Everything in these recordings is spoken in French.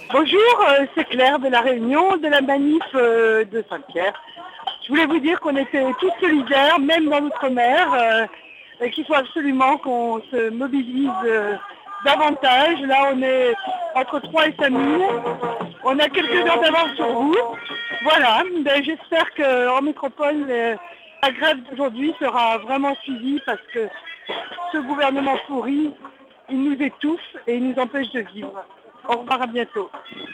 Bonjour, c'est Claire de la Réunion, de la manif de Saint-Pierre. Je voulais vous dire qu'on était tous solidaires, même dans l'outre-mer, et qu'il faut absolument qu'on se mobilise davantage. Là, on est entre 3 et 5 000. On a quelques heures d'avance sur vous. Voilà, j'espère qu'en métropole, la grève d'aujourd'hui sera vraiment suivie parce que ce gouvernement pourri, il nous étouffe et il nous empêche de vivre. Au revoir, à bientôt.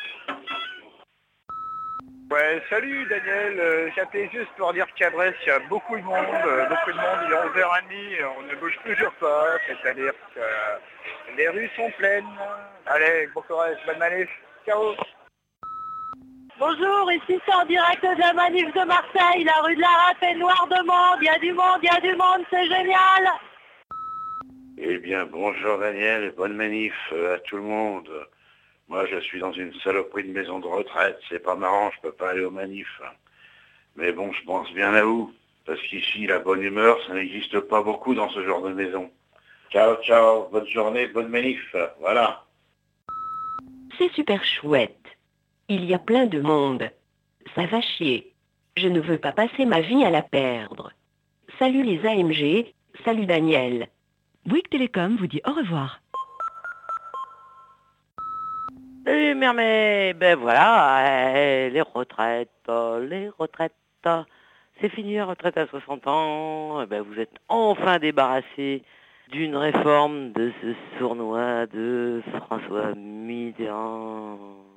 Ouais, salut Daniel, j'appelais juste pour dire qu'à Brest, il y a beaucoup de monde, il est 11h30, on ne bouge toujours pas, c'est-à-dire que les rues sont pleines. Allez, bon courage, bonne manif, ciao. Bonjour, ici c'est en direct de la manif de Marseille, la rue de la Râpe est noire de monde, il y a du monde, c'est génial. Eh bien, bonjour Daniel et bonne manif à tout le monde. Moi, je suis dans une saloperie de maison de retraite. C'est pas marrant, je peux pas aller aux manifs. Mais bon, je pense bien à vous. Parce qu'ici, la bonne humeur, ça n'existe pas beaucoup dans ce genre de maison. Ciao, ciao, bonne journée, bonne manif. Voilà. C'est super chouette. Il y a plein de monde. Ça va chier. Je ne veux pas passer ma vie à la perdre. Salut les AMG, salut Daniel. Bouygues Télécom vous dit au revoir. Salut Mermet, ben voilà, les retraites, c'est fini la retraite à 60 ans, ben vous êtes enfin débarrassé d'une réforme de ce sournois de François Mitterrand.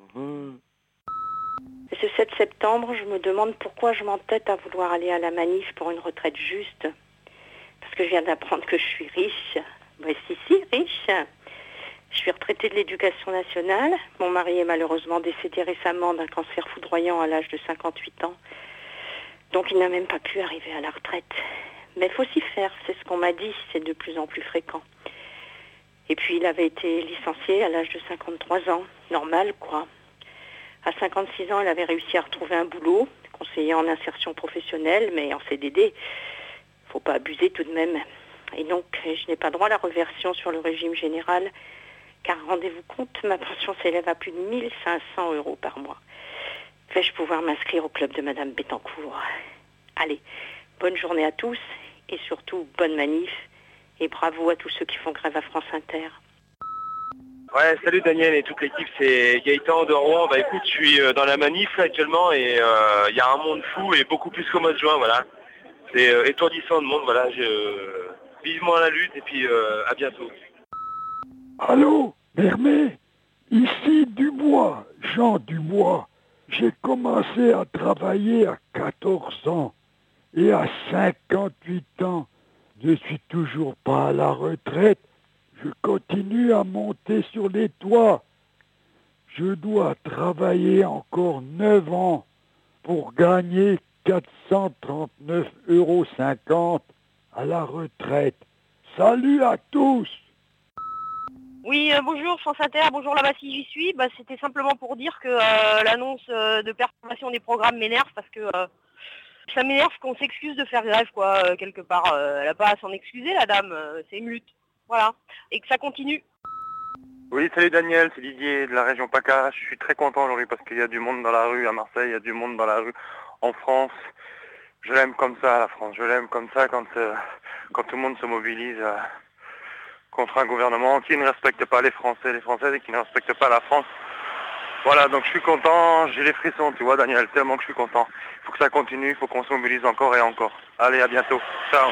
Ce 7 septembre, je me demande pourquoi je m'entête à vouloir aller à la manif pour une retraite juste. Parce que je viens d'apprendre que je suis riche. Ben si, riche. Je suis retraitée de l'éducation nationale. Mon mari est malheureusement décédé récemment d'un cancer foudroyant à l'âge de 58 ans. Donc il n'a même pas pu arriver à la retraite. Mais il faut s'y faire, c'est ce qu'on m'a dit, c'est de plus en plus fréquent. Et puis il avait été licencié à l'âge de 53 ans. Normal, quoi. À 56 ans, il avait réussi à retrouver un boulot, conseiller en insertion professionnelle, mais en CDD. Faut pas abuser tout de même. Et donc, je n'ai pas droit à la reversion sur le régime général, car rendez-vous compte, ma pension s'élève à plus de 1 500 € par mois. Vais-je pouvoir m'inscrire au club de Madame Bettencourt? Allez, bonne journée à tous, et surtout, bonne manif, et bravo à tous ceux qui font grève à France Inter. Ouais, salut Daniel et toute l'équipe, c'est Gaëtan de Rouen. Bah écoute, je suis dans la manif là, actuellement et il y a un monde fou et beaucoup plus qu'au mois de juin, voilà. C'est étourdissant de monde, voilà. Vivement à la lutte et puis à bientôt. Allô, Mermet, ici Dubois, Jean Dubois. J'ai commencé à travailler à 14 ans et à 58 ans, je suis toujours pas à la retraite. Je continue à monter sur les toits. Je dois travailler encore 9 ans pour gagner 439,50 € à la retraite. Salut à tous! Oui, bonjour France Inter, bonjour là-bas si j'y suis. C'était simplement pour dire que l'annonce de perturbation des programmes m'énerve parce que ça m'énerve qu'on s'excuse de faire grève, quoi, quelque part. Elle n'a pas à s'en excuser, la dame, c'est une lutte. Voilà, et que ça continue. Oui, salut Daniel, c'est Didier de la région PACA. Je suis très content aujourd'hui parce qu'il y a du monde dans la rue à Marseille, il y a du monde dans la rue en France. Je l'aime comme ça, la France. Je l'aime comme ça quand tout le monde se mobilise contre un gouvernement qui ne respecte pas les Français, les Françaises et qui ne respecte pas la France. Voilà, donc je suis content, j'ai les frissons, tu vois Daniel, tellement que je suis content. Il faut que ça continue, il faut qu'on se mobilise encore et encore. Allez, à bientôt. Ciao.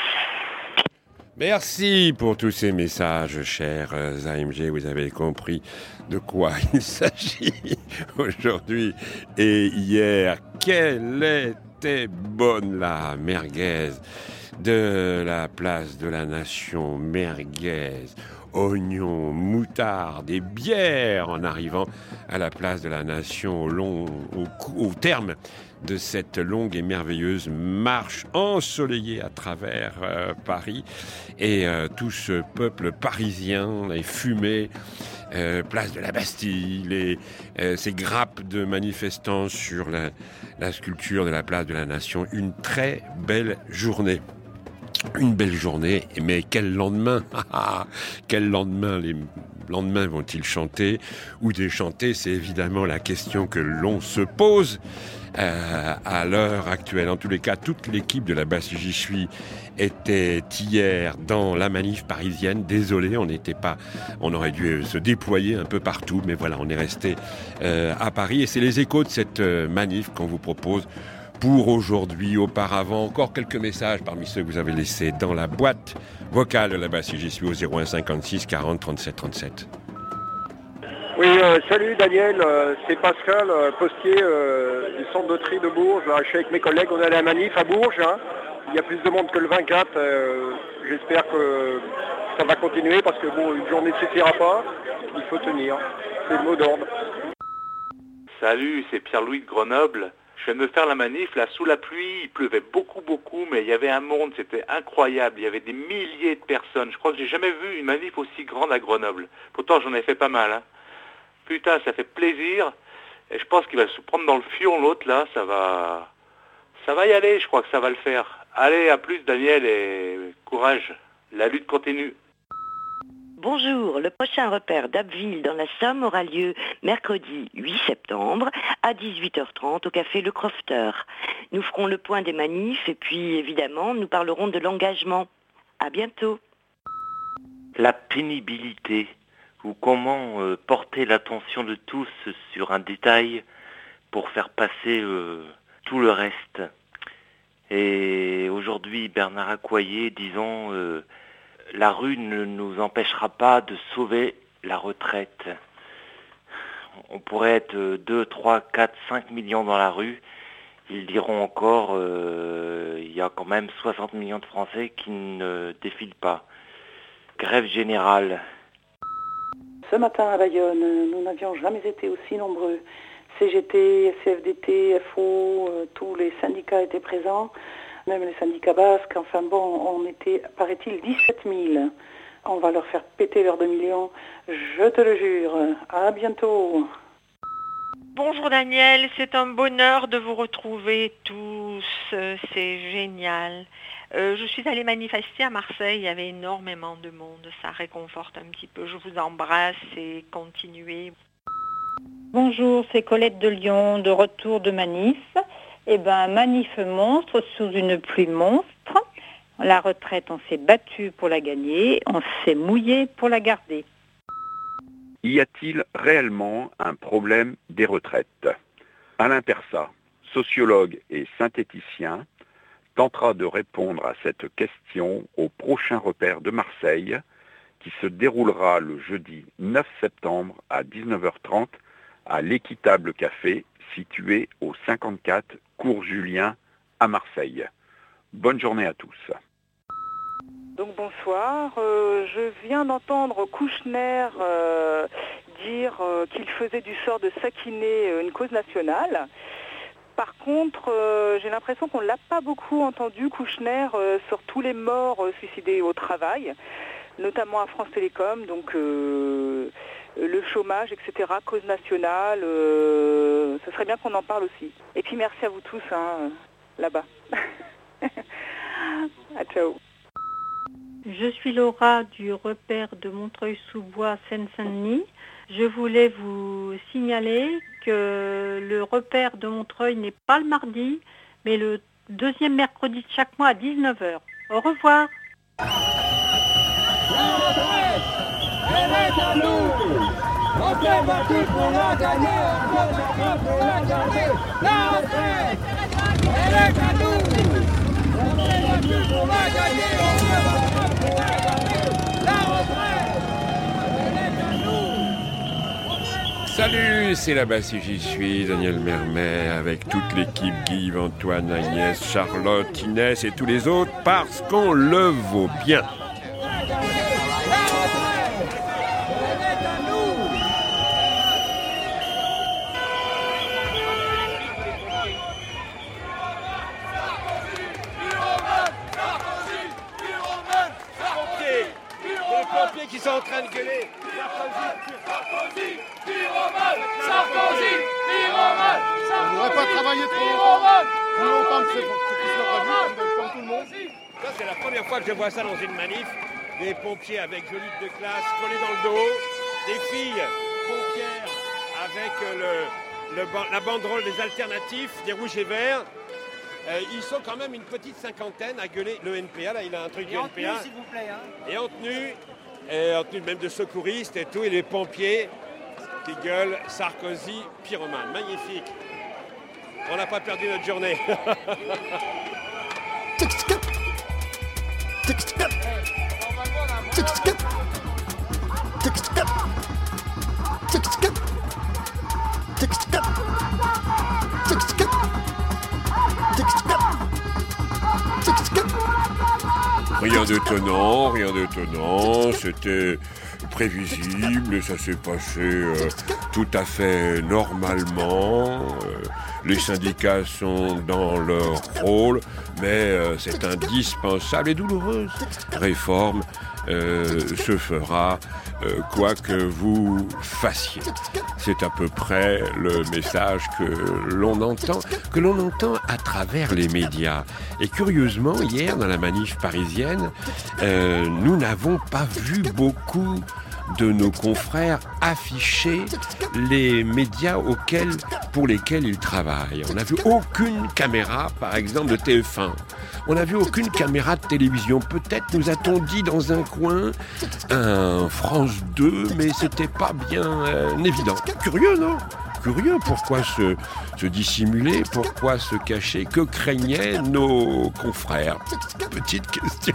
Merci pour tous ces messages, chers AMG. Vous avez compris de quoi il s'agit aujourd'hui et hier. Quelle était bonne la merguez de la place de la Nation, merguez, oignons, moutarde et bière en arrivant à la place de la Nation au terme de cette longue et merveilleuse marche ensoleillée à travers Paris et tout ce peuple parisien, les fumées, place de la Bastille, ces grappes de manifestants sur la sculpture de la place de la Nation. Une très belle journée. Une belle journée, mais quel lendemain. Quel lendemain, les lendemains vont-ils chanter ou déchanter? C'est évidemment la question que l'on se pose à l'heure actuelle. En tous les cas, toute l'équipe de la Basse J'y suis était hier dans la manif parisienne. Désolé, on aurait dû se déployer un peu partout, mais voilà, on est resté à Paris et c'est les échos de cette manif qu'on vous propose pour aujourd'hui. Auparavant, encore quelques messages parmi ceux que vous avez laissés dans la boîte vocale de la Basse J'y suis au 01 56 40 37 37. Oui, salut Daniel, c'est Pascal, postier du centre de tri de Bourges. Là, je suis avec mes collègues, on est à la manif à Bourges. Hein. Il y a plus de monde que le 24. J'espère que ça va continuer parce que bon, une journée ne suffira pas. Il faut tenir. C'est le mot d'ordre. Salut, c'est Pierre-Louis de Grenoble. Je viens de me faire la manif, là, sous la pluie, il pleuvait beaucoup, mais il y avait un monde, c'était incroyable. Il y avait des milliers de personnes. Je crois que j'ai jamais vu une manif aussi grande à Grenoble. Pourtant, j'en ai fait pas mal, hein. Putain, ça fait plaisir. Et je pense qu'il va se prendre dans le fion, l'autre, là. Ça va y aller, je crois que ça va le faire. Allez, à plus, Daniel, et courage. La lutte continue. Bonjour, le prochain repère d'Abbeville dans la Somme aura lieu mercredi 8 septembre à 18h30 au café Le Crofter. Nous ferons le point des manifs et puis évidemment nous parlerons de l'engagement. À bientôt. La pénibilité ou comment porter l'attention de tous sur un détail pour faire passer tout le reste. Et aujourd'hui Bernard Accoyer disant la rue ne nous empêchera pas de sauver la retraite. On pourrait être 2, 3, 4, 5 millions dans la rue. Ils diront encore, il y a quand même 60 millions de Français qui ne défilent pas. Grève générale. Ce matin à Bayonne, nous n'avions jamais été aussi nombreux. CGT, CFDT, FO, tous les syndicats étaient présents. Même les syndicats basques, enfin bon, on était, paraît-il, 17 000. On va leur faire péter leurs 2 millions, je te le jure. À bientôt. Bonjour Daniel, c'est un bonheur de vous retrouver tous, c'est génial. Je suis allée manifester à Marseille, il y avait énormément de monde, ça réconforte un petit peu. Je vous embrasse et continuez. Bonjour, c'est Colette de Lyon, de retour de manif. Eh bien, manif monstre sous une pluie monstre. La retraite, on s'est battu pour la gagner, on s'est mouillé pour la garder. Y a-t-il réellement un problème des retraites? Alain Persat, sociologue et synthéticien, tentera de répondre à cette question au prochain repère de Marseille, qui se déroulera le jeudi 9 septembre à 19h30 à l'Équitable Café, situé au 54 Cours Julien à Marseille. Bonne journée à tous. Donc bonsoir, je viens d'entendre Kouchner dire qu'il faisait du sort de Sakiné une cause nationale. Par contre, j'ai l'impression qu'on ne l'a pas beaucoup entendu, Kouchner, sur tous les morts suicidés au travail, notamment à France Télécom, donc le chômage, etc., cause nationale, ce serait bien qu'on en parle aussi. Et puis merci à vous tous, là-bas. À ciao. Je suis Laura du repère de Montreuil-sous-Bois, Seine-Saint-Denis. Je voulais vous signaler que le repère de Montreuil n'est pas le mardi, mais le deuxième mercredi de chaque mois à 19h. Au revoir. Elle est à nous. On s'est battu pour la gagner, on s'est battu pour la garder. La retraite, elle est à nous. On s'est battu pour la gagner, on s'est battu pour la garder. La retraite, elle est à nous. Salut, c'est la Basse J'y suis, Daniel Mermet, avec toute l'équipe, Guy, Antoine, Agnès, Charlotte, Inès et tous les autres, parce qu'on le vaut bien. Qui sont en train de gueuler. Sarkozy, pyromane, Sarkozy, pyromane. On ne devrait pas travailler trop longtemps. Plus longtemps que c'est pour qu'ils soient pas vus. tout le monde. Ça, c'est la première fois que je vois ça dans une manif. Des pompiers avec Jolite de classe collés dans le dos, des filles pompières avec la banderole des alternatifs, des rouges et verts. Ils sont quand même une petite cinquantaine à gueuler le NPA. Là, il a un truc du NPA. Et en tenue, s'il vous plaît. Hein. Et en tenue même de secouristes et tout, et les pompiers qui gueulent Sarkozy, pyromane. Magnifique. On n'a pas perdu notre journée. Rien d'étonnant, c'était prévisible, ça s'est passé tout à fait normalement. Les syndicats sont dans leur rôle, mais cette indispensable et douloureuse réforme se fera quoi que vous fassiez. C'est à peu près le message que l'on entend à travers les médias. Et curieusement, hier, dans la manif parisienne, nous n'avons pas vu beaucoup de nos confrères afficher les médias pour lesquels ils travaillent. On n'a vu aucune caméra, par exemple, de TF1. On n'a vu aucune caméra de télévision. Peut-être nous a-t-on dit dans un coin un France 2, mais c'était pas bien évident. Curieux, non ? Curieux, pourquoi se dissimuler, pourquoi se cacher, que craignaient nos confrères? Petite question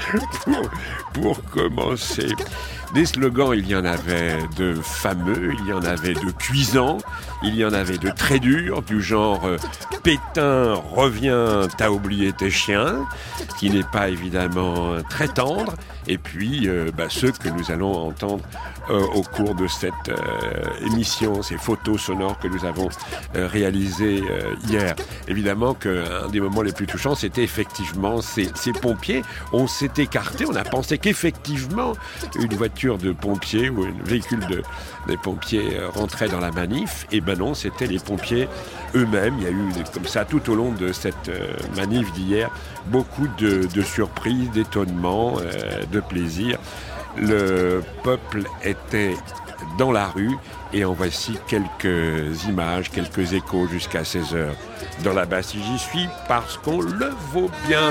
pour commencer. Des slogans, il y en avait de fameux, il y en avait de cuisants, il y en avait de très durs, du genre « Pétain, reviens, t'as oublié tes chiens », qui n'est pas évidemment très tendre, et puis ceux que nous allons entendre au cours de cette émission, ces photos sonores que nous avons réalisées hier. Évidemment qu'un des moments les plus touchants, c'était effectivement ces pompiers. On s'est écarté, on a pensé qu'effectivement une voiture de pompiers ou un véhicule des pompiers rentrait dans la manif. Et ben non, c'était les pompiers eux-mêmes. Il y a eu comme ça tout au long de cette manif d'hier beaucoup de surprises, d'étonnements, de plaisir. Le peuple était dans la rue et en voici quelques images, quelques échos jusqu'à 16h. Dans la Bastille, j'y suis parce qu'on le vaut bien.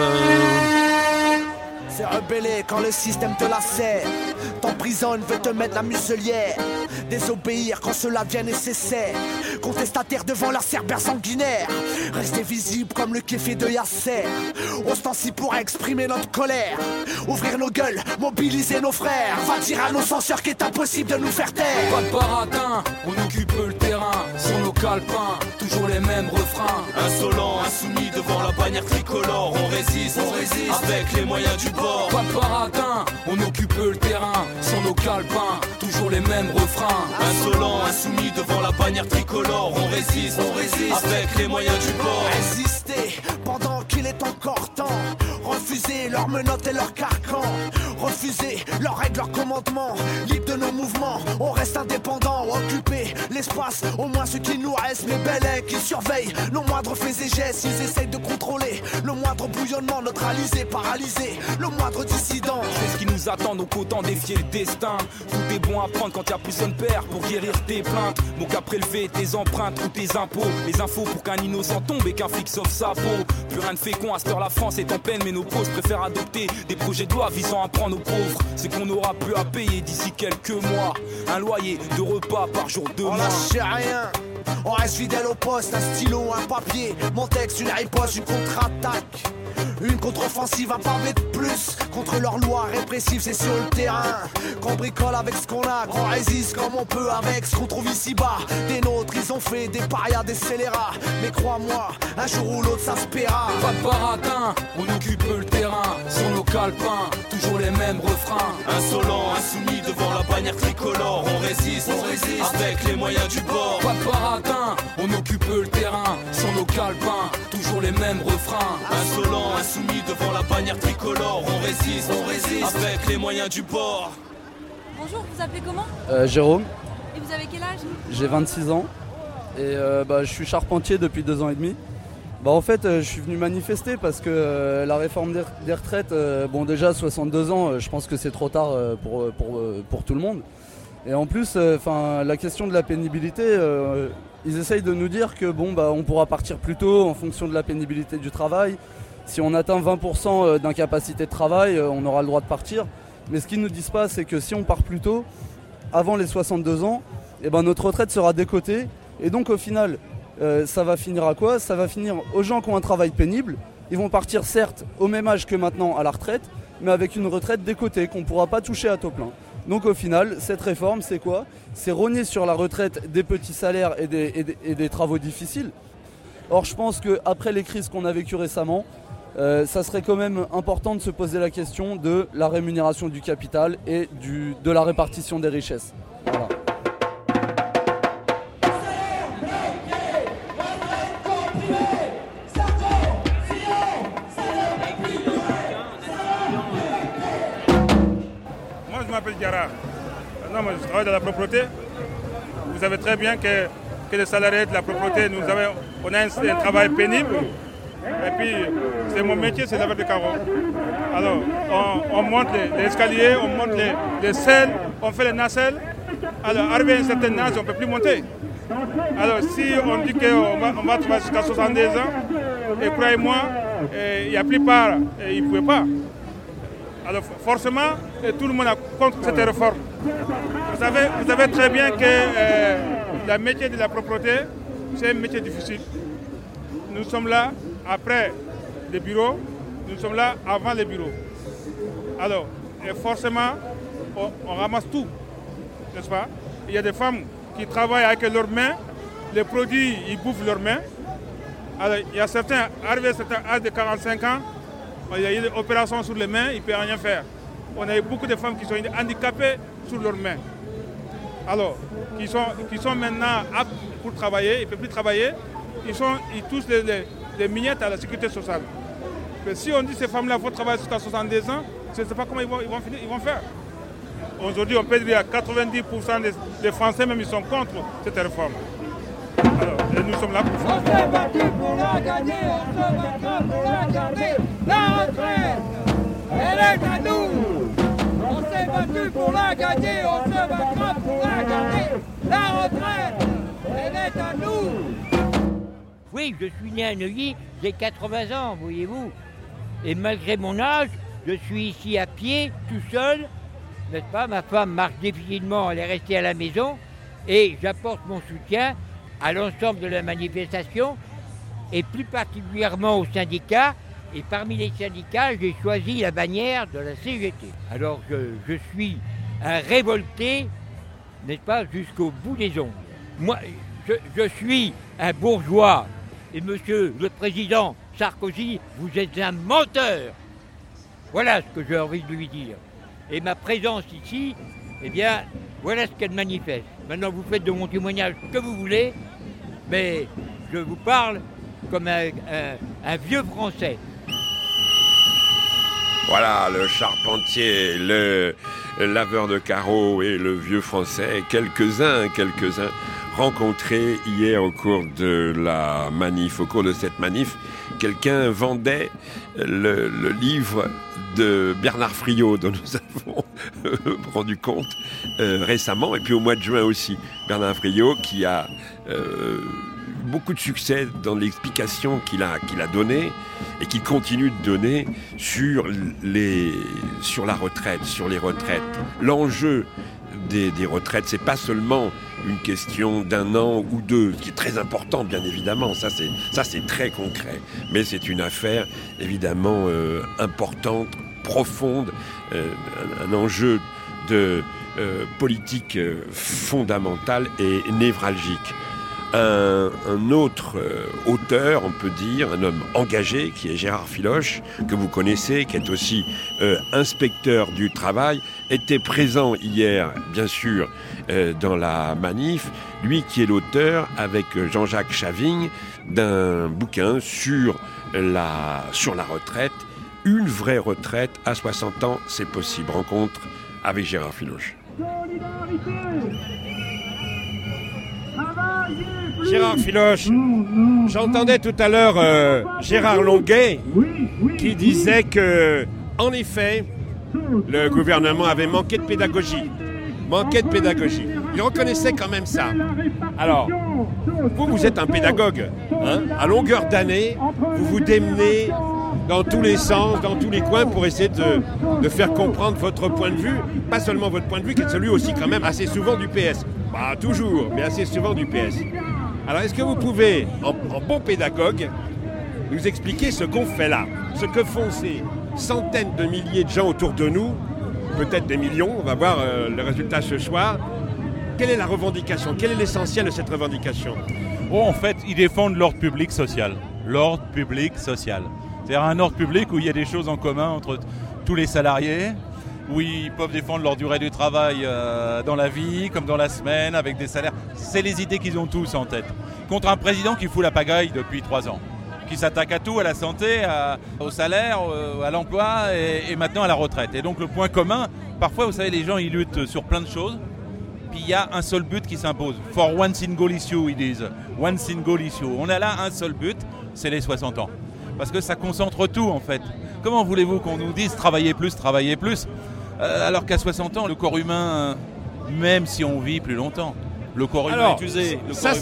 C'est rebellé quand le système te la serre. T'emprisonne, veut te mettre la muselière. Désobéir quand cela devient nécessaire. Contestataire devant la cerbère sanguinaire. Rester visible comme le kéfé de Yasser. Ostensible pour exprimer notre colère. Ouvrir nos gueules, mobiliser nos frères. Va dire à nos censeurs qu'il est impossible de nous faire taire. Pas de baratin, on occupe le terrain. Sur nos calepins, toujours les mêmes refrains. Insolent, insoumis devant la bannière tricolore. On résiste avec les moyens du bord. Pas de baratin, on occupe le terrain. Sur nos calepins, toujours les mêmes refrains. Insolent, insoumis devant la bannière tricolore. On résiste avec les moyens du bord. Résister pendant qu'il est encore temps. Refuser leurs menottes et leurs carcans. Refuser leurs règles, leurs commandements. Libre de nos mouvements, on reste indépendant. Occuper l'espace, au moins ce qui nous reste. Mais belles qui surveillent nos moindres faits et gestes. Ils essayent de contrôler le moindre bouillonnement. Neutraliser, paralyser le moindre dissident. C'est ce qui nous attend, donc autant défier le destin. Tout est bon à prendre quand y'a plus de père pour guérir tes plaintes. Mon qu'à prélever tes empreintes ou tes impôts. Les infos pour qu'un innocent tombe et qu'un flic sauve sa peau. Plus rien de fécond, à cette heure la France est en peine. Mais nos causes préfèrent adopter des projets de loi visant à prendre aux pauvres. C'est qu'on aura plus à payer d'ici quelques mois. Un loyer, 2 repas par jour, 2 mois. On lâche rien, on reste fidèle au poste. Un stylo, un papier, mon texte, une riposte, une contre-attaque. Une contre-offensive, un pavé de plus. Contre leurs lois répressives, c'est sur le terrain qu'on bricole avec ce qu'on a, qu'on résiste comme on peut avec ce qu'on trouve ici-bas. Des nôtres, ils ont fait des parias, des scélérats. Mais crois-moi, un jour ou l'autre, ça se paiera. Pas de baratin, on occupe le terrain. Sur nos calepins, toujours les mêmes refrains. Insolent, insoumis devant la bannière tricolore. On résiste avec les moyens du bord. Pas de baratin, on occupe le terrain. Sur nos calepins, toujours les mêmes refrains. Insolent, insoumis devant la bannière tricolore. On résiste avec les moyens du bord. Bonjour, vous appelez comment? Jérôme. Et vous avez quel âge? J'ai 26 ans et je suis charpentier depuis 2 ans et demi. En fait, je suis venu manifester parce que la réforme des retraites, déjà 62 ans, je pense que c'est trop tard pour tout le monde. Et en plus, la question de la pénibilité, ils essayent de nous dire que on pourra partir plus tôt en fonction de la pénibilité du travail. Si on atteint 20% d'incapacité de travail, on aura le droit de partir. Mais ce qu'ils ne nous disent pas, c'est que si on part plus tôt, avant les 62 ans, notre retraite sera décotée. Et donc au final, ça va finir à quoi ? Ça va finir aux gens qui ont un travail pénible. Ils vont partir certes au même âge que maintenant à la retraite, mais avec une retraite décotée qu'on ne pourra pas toucher à taux plein. Donc au final, cette réforme, c'est quoi ? C'est rogner sur la retraite des petits salaires et des travaux difficiles. Or je pense qu'après les crises qu'on a vécues récemment, ça serait quand même important de se poser la question de la rémunération du capital et de la répartition des richesses. Voilà. Moi je m'appelle Diarra. Non, moi je travaille dans la propreté. Vous savez très bien que les salariés de la propreté, on a un travail pénible. Et puis, c'est mon métier, c'est laver des carreaux. Alors, on monte les escaliers, on monte les selles, on fait les nacelles. Alors, arrivé à un certain âge, on ne peut plus monter. Alors, si on dit qu'on va travailler jusqu'à 70 ans, et croyez-moi, il y a plupart, ils ne pouvaient pas. Alors, forcément, tout le monde est contre cette réforme. Vous savez très bien que le métier de la propreté, c'est un métier difficile. Nous sommes là après les bureaux, nous sommes là avant les bureaux. Alors, et forcément, on ramasse tout, n'est-ce pas? Il y a des femmes qui travaillent avec leurs mains, les produits, ils bouffent leurs mains. Alors, il y a certains, arrivés à certains âge de 45 ans, il y a eu des opérations sur les mains, ils ne peuvent rien faire. On a eu beaucoup de femmes qui sont handicapées sur leurs mains. Alors, qui sont maintenant aptes pour travailler, ils ne peuvent plus travailler, ils touchent les miettes à la sécurité sociale. Mais si on dit que ces femmes-là vont travailler jusqu'à 70 ans, je ne sais pas comment ils vont faire. Aujourd'hui, on peut dire à 90% des Français, même ils sont contre cette réforme. Alors, et nous sommes là pour ça. On s'est battu pour la gagner, on se battra pour la garder. La retraite, elle est à nous. On s'est battu pour la gagner, on se battra pour la garder. La retraite, elle est à nous. Oui, je suis né à Neuilly, j'ai 80 ans, voyez-vous. Et malgré mon âge, je suis ici à pied, tout seul, n'est-ce pas? Ma femme marche difficilement, elle est restée à la maison. Et j'apporte mon soutien à l'ensemble de la manifestation, et plus particulièrement aux syndicats. Et parmi les syndicats, j'ai choisi la bannière de la CGT. Alors je suis un révolté, n'est-ce pas, jusqu'au bout des ongles. Moi, je suis un bourgeois. Et monsieur le président Sarkozy, vous êtes un menteur. Voilà ce que j'ai envie de lui dire. Et ma présence ici, eh bien, voilà ce qu'elle manifeste. Maintenant, vous faites de mon témoignage ce que vous voulez, mais je vous parle comme un vieux Français. Voilà, le charpentier, le laveur de carreaux et le vieux Français, quelques-uns rencontrés hier au cours de la manif. Au cours de cette manif, quelqu'un vendait le livre de Bernard Friot, dont nous avons rendu compte récemment, et puis au mois de juin aussi. Bernard Friot qui a beaucoup de succès dans l'explication qu'il a donnée et qu'il continue de donner sur la retraite, sur les retraites. L'enjeu des retraites, c'est pas seulement une question d'un an ou deux, qui est très important bien évidemment, ça c'est très concret, mais c'est une affaire évidemment importante, profonde, un enjeu de politique fondamentale et névralgique. Un autre auteur, on peut dire, un homme engagé, qui est Gérard Filoche, que vous connaissez, qui est aussi inspecteur du travail, était présent hier, bien sûr, dans la manif. Lui qui est l'auteur, avec Jean-Jacques Chavigne, d'un bouquin sur la retraite. Une vraie retraite à 60 ans, c'est possible. Rencontre avec Gérard Filoche. Solidarité, travail Gérard Filoche, j'entendais tout à l'heure Gérard Longuet qui disait que, en effet, le gouvernement avait manqué de pédagogie. Il reconnaissait quand même ça. Alors, vous êtes un pédagogue. Hein, à longueur d'année, vous vous démenez dans tous les sens, dans tous les coins pour essayer de faire comprendre votre point de vue. Pas seulement votre point de vue, qui est celui aussi quand même assez souvent du PS. Pas toujours, mais assez souvent du PS. Alors, est-ce que vous pouvez, en bon pédagogue, nous expliquer ce qu'on fait là, ce que font ces centaines de milliers de gens autour de nous, peut-être des millions, on va voir le résultat ce soir. Quelle est la revendication? Quel est l'essentiel de cette revendication? En fait, ils défendent l'ordre public social. L'ordre public social. C'est-à-dire un ordre public où il y a des choses en commun entre tous les salariés, où ils peuvent défendre leur durée du travail dans la vie, comme dans la semaine, avec des salaires. C'est les idées qu'ils ont tous en tête. Contre un président qui fout la pagaille depuis 3 ans, qui s'attaque à tout, à la santé, au salaire, à l'emploi et maintenant à la retraite. Et donc le point commun, parfois vous savez les gens ils luttent sur plein de choses, puis il y a un seul but qui s'impose. For one single issue, ils disent. One single issue. On a là un seul but, c'est les 60 ans. Parce que ça concentre tout en fait. Comment voulez-vous qu'on nous dise travailler plus, alors qu'à 60 ans, le corps humain, même si on vit plus longtemps, le corps humain est usé.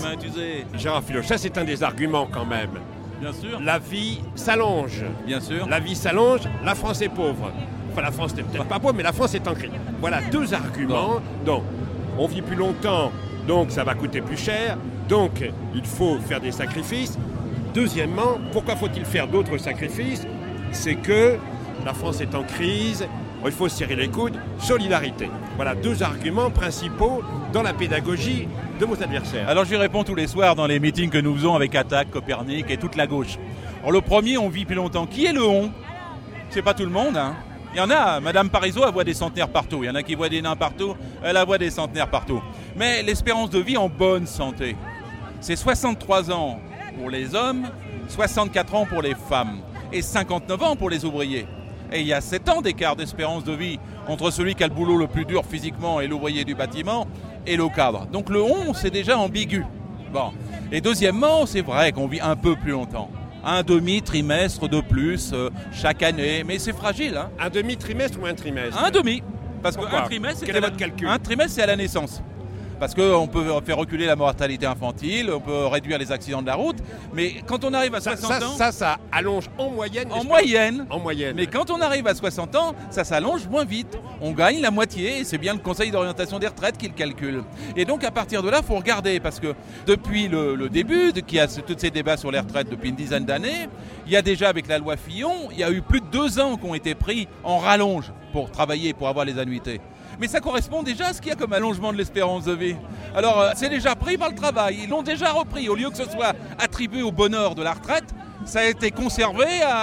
Gérard Filoche, ça c'est un des arguments quand même. Bien sûr. La vie s'allonge. Bien sûr. La vie s'allonge, la France est pauvre. Enfin, la France n'est peut-être pas pauvre, mais la France est en crise. Voilà 2 arguments. Donc, on vit plus longtemps, donc ça va coûter plus cher. Donc, il faut faire des sacrifices. Deuxièmement, pourquoi faut-il faire d'autres sacrifices? C'est que la France est en crise, il faut serrer les coudes, solidarité. Voilà 2 arguments principaux dans la pédagogie de vos adversaires. Alors j'y réponds tous les soirs dans les meetings que nous faisons avec Attac, Copernic et toute la gauche. Alors le premier, on vit plus longtemps. Qui est le on? C'est pas tout le monde, hein. Il y en a, Madame Parizeau, elle voit des centenaires partout. Il y en a qui voient des nains partout, elle voit des centenaires partout. Mais l'espérance de vie en bonne santé, c'est 63 ans pour les hommes, 64 ans pour les femmes et 59 ans pour les ouvriers. Et il y a 7 ans d'écart d'espérance de vie entre celui qui a le boulot le plus dur physiquement et l'ouvrier du bâtiment et le cadre. Donc le on, c'est déjà ambigu. Bon. Et deuxièmement, c'est vrai qu'on vit un peu plus longtemps. Un demi-trimestre de plus chaque année, mais c'est fragile. Hein. Un demi-trimestre ou un trimestre? Un demi. Parce qu'un trimestre, quel est votre calcul? Un trimestre, c'est à la naissance. Parce qu'on peut faire reculer la mortalité infantile, on peut réduire les accidents de la route, mais quand on arrive à 60 ans... Ça allonge en moyenne. En moyenne. Mais quand on arrive à 60 ans, ça s'allonge moins vite. On gagne la moitié, et c'est bien le Conseil d'orientation des retraites qui le calcule. Et donc à partir de là, il faut regarder, parce que depuis le début, qu'il y a tous ces débats sur les retraites depuis une dizaine d'années, il y a déjà avec la loi Fillon, il y a eu plus de 2 ans qui ont été pris en rallonge pour travailler, pour avoir les annuités. Mais ça correspond déjà à ce qu'il y a comme allongement de l'espérance de vie. Alors, c'est déjà pris par le travail. Ils l'ont déjà repris. Au lieu que ce soit attribué au bonheur de la retraite, ça a été conservé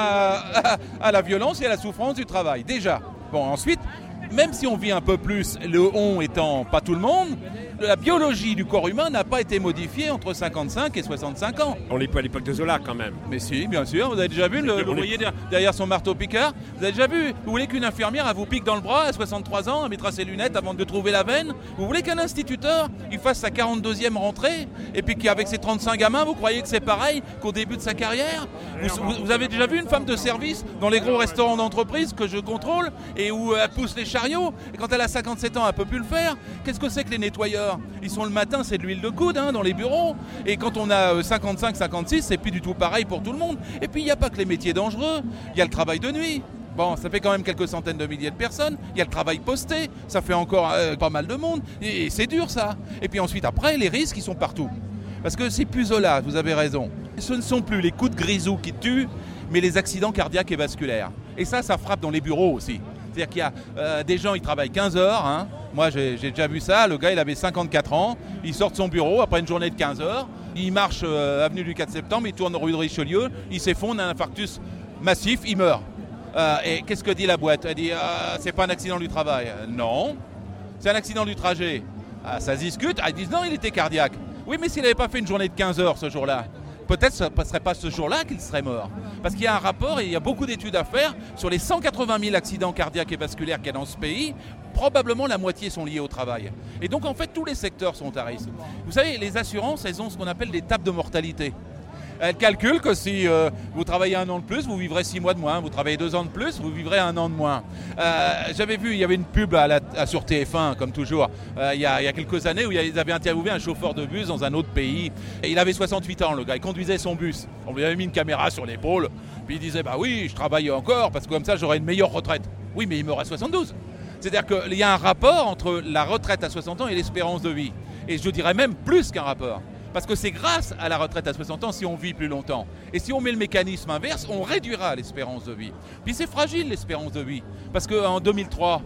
à la violence et à la souffrance du travail. Déjà. Bon, ensuite, même si on vit un peu plus, le on étant pas tout le monde, la biologie du corps humain n'a pas été modifiée entre 55 et 65 ans. On n'est pas à l'époque de Zola quand même. Mais si, bien sûr. Vous avez déjà vu l'ouvrier derrière son marteau-piqueur? Vous avez déjà vu? Vous voulez qu'une infirmière elle vous pique dans le bras à 63 ans, elle mettra ses lunettes avant de trouver la veine? Vous voulez qu'un instituteur il fasse sa 42e rentrée et puis qu'avec ses 35 gamins, vous croyez que c'est pareil qu'au début de sa carrière? Vous avez déjà vu une femme de service dans les gros restaurants d'entreprise que je contrôle et où elle pousse les chariots? Et quand elle a 57 ans, elle ne peut plus le faire. Qu'est-ce que c'est que les nettoyeurs? Ils sont le matin, c'est de l'huile de coude dans les bureaux. Et quand on a 55, 56, c'est plus du tout pareil pour tout le monde. Et puis il n'y a pas que les métiers dangereux, il y a le travail de nuit. Bon, ça fait quand même quelques centaines de milliers de personnes. Il y a le travail posté, ça fait encore pas mal de monde. Et c'est dur ça. Et puis ensuite, après, les risques, ils sont partout. Parce que c'est plus Zola, vous avez raison. Ce ne sont plus les coups de grisou qui tuent, mais les accidents cardiaques et vasculaires. Et ça frappe dans les bureaux aussi. C'est-à-dire qu'il y a des gens, ils travaillent 15 heures. Hein. Moi, j'ai déjà vu ça. Le gars, il avait 54 ans. Il sort de son bureau après une journée de 15 heures. Il marche avenue du 4 septembre, il tourne rue de Richelieu. Il s'effondre, un infarctus massif, il meurt. Et qu'est-ce que dit la boîte? Elle dit c'est pas un accident du travail. Non, c'est un accident du trajet. Ça se discute. Ils disent non, il était cardiaque. Oui, mais s'il n'avait pas fait une journée de 15 heures ce jour-là, peut-être ce ne serait pas ce jour-là qu'il serait mort. Parce qu'il y a un rapport et il y a beaucoup d'études à faire sur les 180 000 accidents cardiaques et vasculaires qu'il y a dans ce pays. probablement la moitié sont liés au travail. Et donc en fait tous les secteurs sont à risque. Vous savez, les assurances, elles ont ce qu'on appelle des tables de mortalité. Elles calculent que si vous travaillez 1 an de plus, vous vivrez 6 mois de moins. Vous travaillez 2 ans de plus, vous vivrez 1 an de moins. J'avais vu, il y avait une pub sur TF1, comme toujours, il y a quelques années, où ils avaient interviewé un chauffeur de bus dans un autre pays. Et il avait 68 ans, le gars. Il conduisait son bus. On lui avait mis une caméra sur l'épaule. Puis il disait, bah oui, je travaille encore, parce que comme ça, j'aurai une meilleure retraite. Oui, mais il me reste 72. C'est-à-dire qu'il y a un rapport entre la retraite à 60 ans et l'espérance de vie. Et je dirais même plus qu'un rapport. Parce que c'est grâce à la retraite à 60 ans si on vit plus longtemps. Et si on met le mécanisme inverse, on réduira l'espérance de vie. Puis c'est fragile l'espérance de vie. Parce qu'en 2003,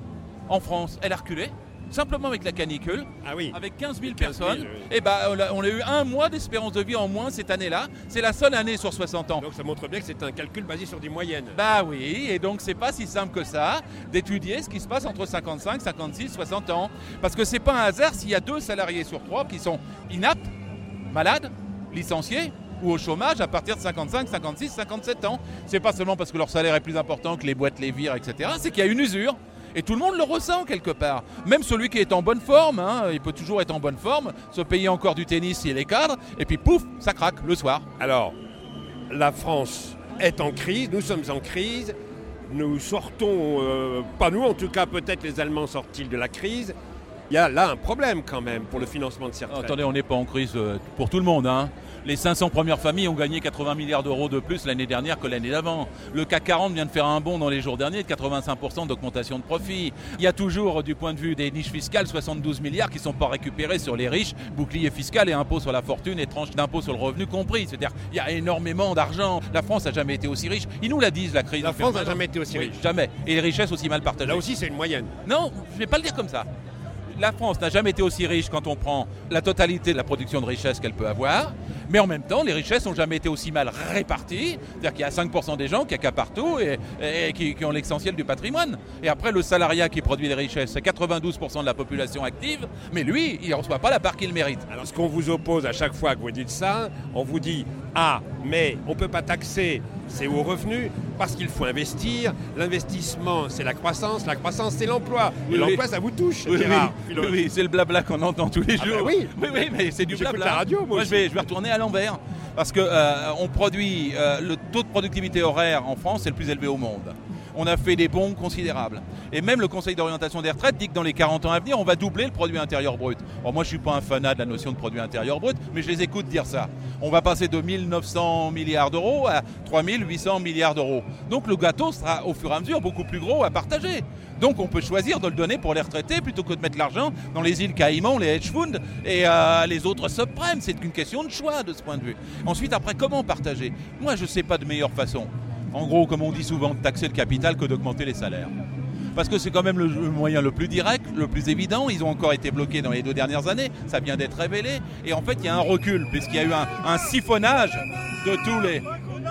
en France, elle a reculé. Simplement avec la canicule, avec 15 000 personnes, et on a eu 1 mois d'espérance de vie en moins cette année-là. C'est la seule année sur 60 ans. Donc ça montre bien que c'est un calcul basé sur des moyennes. Bah oui, et donc c'est pas si simple que ça d'étudier ce qui se passe entre 55, 56, 60 ans. Parce que c'est pas un hasard s'il y a 2 salariés sur 3 qui sont inaptes, malades, licenciés ou au chômage à partir de 55, 56, 57 ans. C'est pas seulement parce que leur salaire est plus important que les boîtes les virent, etc. C'est qu'il y a une usure. Et tout le monde le ressent quelque part. Même celui qui est en bonne forme, il peut toujours être en bonne forme, se payer encore du tennis s'il est cadre, et puis pouf, ça craque le soir. Alors, la France est en crise, nous sommes en crise, nous sortons, pas nous en tout cas, peut-être les Allemands sortent-ils de la crise. Il y a là un problème quand même pour le financement de ces retraites. Attendez, on n'est pas en crise pour tout le monde. Les 500 premières familles ont gagné 80 milliards d'euros de plus l'année dernière que l'année d'avant. Le CAC 40 vient de faire un bond dans les jours derniers de 85% d'augmentation de profit. Il y a toujours, du point de vue des niches fiscales, 72 milliards qui ne sont pas récupérés sur les riches, bouclier fiscal et impôt sur la fortune et tranche d'impôt sur le revenu compris. C'est-à-dire qu'il y a énormément d'argent. La France n'a jamais été aussi riche. Ils nous la disent, la crise. La France n'a jamais été aussi riche. Jamais. Et les richesses aussi mal partagées. Là aussi, c'est une moyenne. Non, je ne vais pas le dire comme ça. La France n'a jamais été aussi riche quand on prend la totalité de la production de richesse qu'elle peut avoir, mais en même temps, les richesses n'ont jamais été aussi mal réparties. C'est-à-dire qu'il y a 5% des gens qui accaparent partout et qui ont l'essentiel du patrimoine. Et après, le salariat qui produit les richesses, c'est 92% de la population active, mais lui, il ne reçoit pas la part qu'il mérite. Alors, ce qu'on vous oppose à chaque fois que vous dites ça, on vous dit « Ah, mais on ne peut pas taxer ces hauts revenus parce qu'il faut investir. L'investissement, c'est la croissance c'est l'emploi. Et l'emploi, ça vous touche, Gérard. Oui, c'est le blabla qu'on entend tous les jours. Oui, mais c'est du blabla. La radio, moi je vais retourner à l'envers. Parce qu'on produit, le taux de productivité horaire en France est le plus élevé au monde. On a fait des bonds considérables. Et même le Conseil d'orientation des retraites dit que dans les 40 ans à venir, on va doubler le produit intérieur brut. Alors moi, je ne suis pas un fanat de la notion de produit intérieur brut, mais je les écoute dire ça. On va passer de 1 900 milliards d'euros à 3 800 milliards d'euros. Donc le gâteau sera au fur et à mesure beaucoup plus gros à partager. Donc on peut choisir de le donner pour les retraités plutôt que de mettre l'argent dans les îles Caïmans, les hedge funds et les autres subprimes. C'est une question de choix de ce point de vue. Ensuite, après, comment partager ? Moi, je ne sais pas de meilleure façon. En gros, comme on dit souvent, de taxer le capital que d'augmenter les salaires. Parce que c'est quand même le moyen le plus direct, le plus évident. Ils ont encore été bloqués dans les 2 dernières années. Ça vient d'être révélé. Et en fait, il y a un recul, puisqu'il y a eu un siphonnage de tous les...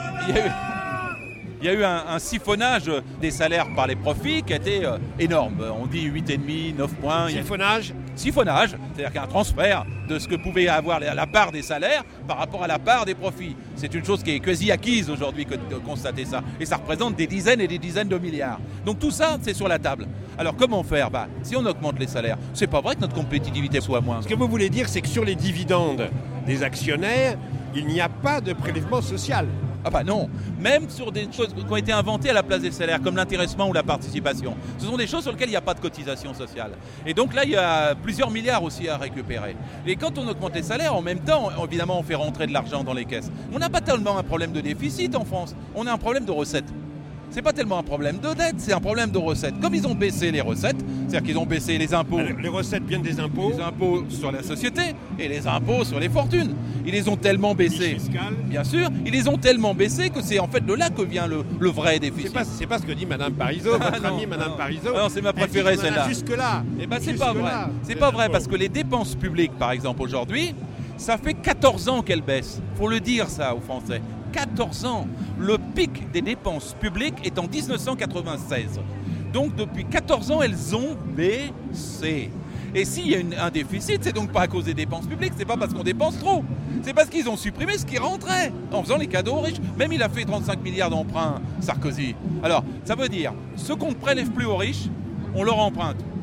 Il y a eu un siphonnage des salaires par les profits qui a été énorme. On dit 8,5, 9 points. Siphonnage, c'est-à-dire qu'il y a un transfert de ce que pouvait avoir la part des salaires par rapport à la part des profits. C'est une chose qui est quasi acquise aujourd'hui que de constater ça. Et ça représente des dizaines et des dizaines de milliards. Donc tout ça, c'est sur la table. Alors comment faire ? Si on augmente les salaires, c'est pas vrai que notre compétitivité soit moindre. Ce que vous voulez dire, c'est que sur les dividendes des actionnaires, il n'y a pas de prélèvement social. Ah bah non, même sur des choses qui ont été inventées à la place des salaires, comme l'intéressement ou la participation. Ce sont des choses sur lesquelles il n'y a pas de cotisation sociale. Et donc là, il y a plusieurs milliards aussi à récupérer. Et quand on augmente les salaires, en même temps, évidemment, on fait rentrer de l'argent dans les caisses. On n'a pas tellement un problème de déficit en France, on a un problème de recettes. C'est pas tellement un problème de dette, c'est un problème de recettes. Comme ils ont baissé les recettes, c'est-à-dire qu'ils ont baissé les impôts. Les recettes viennent des impôts. Les impôts sur la société et les impôts sur les fortunes. Ils les ont tellement baissés. Bien sûr, ils les ont tellement baissés que c'est en fait de là que vient le vrai déficit. C'est pas ce que dit Madame Parizeau, votre amie Madame Parizeau. Non, c'est ma préférée celle-là. Jusque-là. Eh ben c'est pas vrai. C'est pas vrai parce que les dépenses publiques, par exemple, aujourd'hui, ça fait 14 ans qu'elles baissent. Faut le dire ça aux Français. 14 ans. Le pic des dépenses publiques est en 1996. Donc depuis 14 ans, elles ont baissé. Et s'il y a un déficit, c'est donc pas à cause des dépenses publiques, c'est pas parce qu'on dépense trop. C'est parce qu'ils ont supprimé ce qui rentrait en faisant les cadeaux aux riches. Même il a fait 35 milliards d'emprunts, Sarkozy. Alors, ça veut dire, ce qu'on ne prélève plus aux riches, on leur emprunte.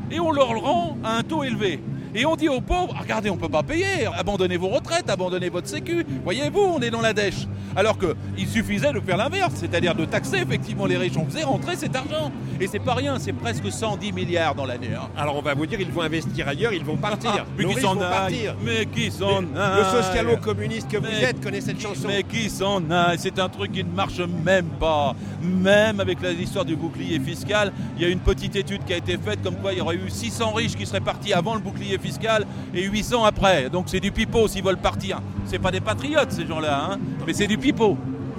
et on leur le rend à un taux élevé. Et on dit aux pauvres, regardez, on ne peut pas payer, abandonnez vos retraites, abandonnez votre sécu, voyez-vous, on est dans la dèche. Alors qu'il suffisait de faire l'inverse, c'est-à-dire de taxer effectivement les riches, on faisait rentrer cet argent. Et c'est pas rien, c'est presque 110 milliards dans l'année. Hein. Alors on va vous dire, ils vont investir ailleurs, ils vont partir. Mais qui s'en aille. Mais qui s'en aille. Le socialo-communiste que vous êtes connaît cette chanson. Mais qui s'en aille, c'est un truc qui ne marche même pas. Même avec l'histoire du bouclier fiscal, il y a une petite étude qui a été faite comme quoi il y aurait eu 600 riches qui seraient partis avant le bouclier fiscal et 800 après. Donc c'est du pipeau s'ils veulent partir. C'est pas des patriotes ces gens-là, hein, mais c'est du pipeau.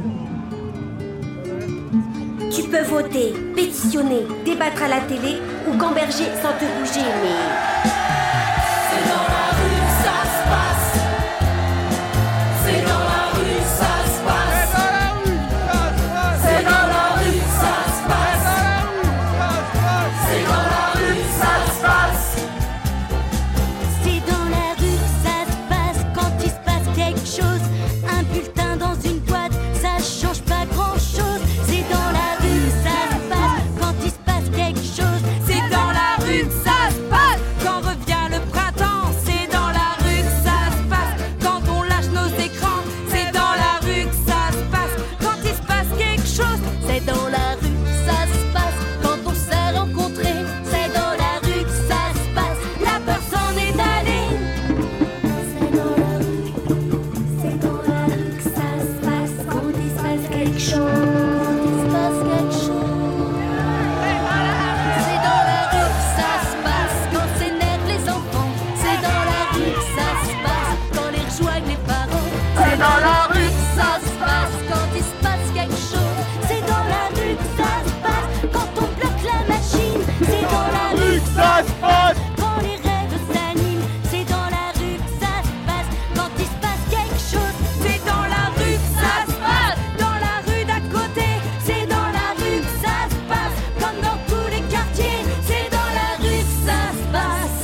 Tu peux voter, pétitionner, débattre à la télé ou gamberger sans te bouger, mais... C'est dans la rue que ça se passe. C'est dans la rue que ça se passe. C'est dans la rue que ça se passe. C'est dans la rue que ça se passe. C'est dans la rue que ça se passe quand il se passe quelque chose. Un bulletin dans une boîte, ça change pas grand-chose. C'est dans la rue que ça se passe quand il se passe quelque chose. C'est dans la rue que ça se passe. Quand revient le printemps, c'est dans la rue que ça se passe. Quand on lâche nos écrans, c'est dans la rue que ça se passe. Quand il se passe quelque chose, C'est dans la rue que ça se passe quand on s'est rencontrés. C'est dans la rue que ça se passe, la peur s'en est allée. c'est dans la rue que ça se passe quand il se passe quelque chose. C'est dans la rue que ça se passe quand s'énervent les enfants. C'est dans la rue que ça se passe quand les rejoignent les parents. C'est dans la rue que ça se passe quand il se passe quelque chose. C'est dans la rue que ça se passe quand on bloque la machine. C'est dans la rue que ça se passe quand les rêves s'animent. C'est dans la rue que ça se passe quand il se passe quelque chose. C'est dans la rue que ça se passe. Dans la rue d'à côté, c'est dans la rue que ça se passe. Comme dans tous les quartiers, c'est dans la rue que ça se passe.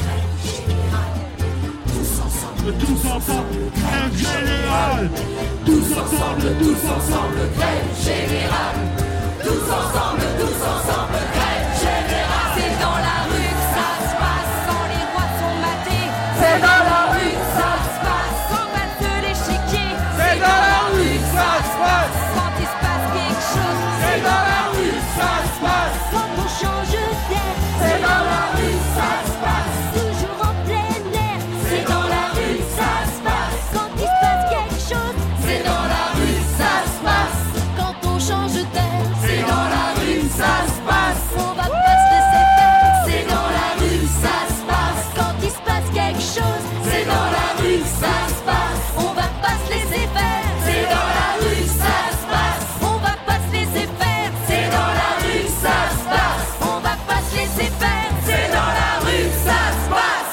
Tous ensemble, grève générale. Tous ensemble, grève générale. Tous ensemble, grève générale. C'est dans la rue que ça se passe quand les rois sont matés. C'est dans la rue que ça se passe quand passe de l'échiquier. C'est dans la rue que ça se passe quand il se passe quelque chose. C'est dans la rue que ça se passe Quand on change d'air, C'est dans la rue que ça se passe. toujours en plein air. C'est dans la rue que ça se passe. Quand il se passe quelque chose, C'est dans la rue que ça se passe. quand on change d'air, C'est dans la rue que ça se passe. on va pas se laisser faire. C'est dans la rue que ça se passe. Quand il se passe quelque chose, C'est dans la rue que ça se passe. on va pas se laisser faire. C'est dans la rue que ça se passe. On va pas se laisser faire. C'est dans la rue que ça se passe. On va pas se laisser faire. C'est dans la rue que ça se passe.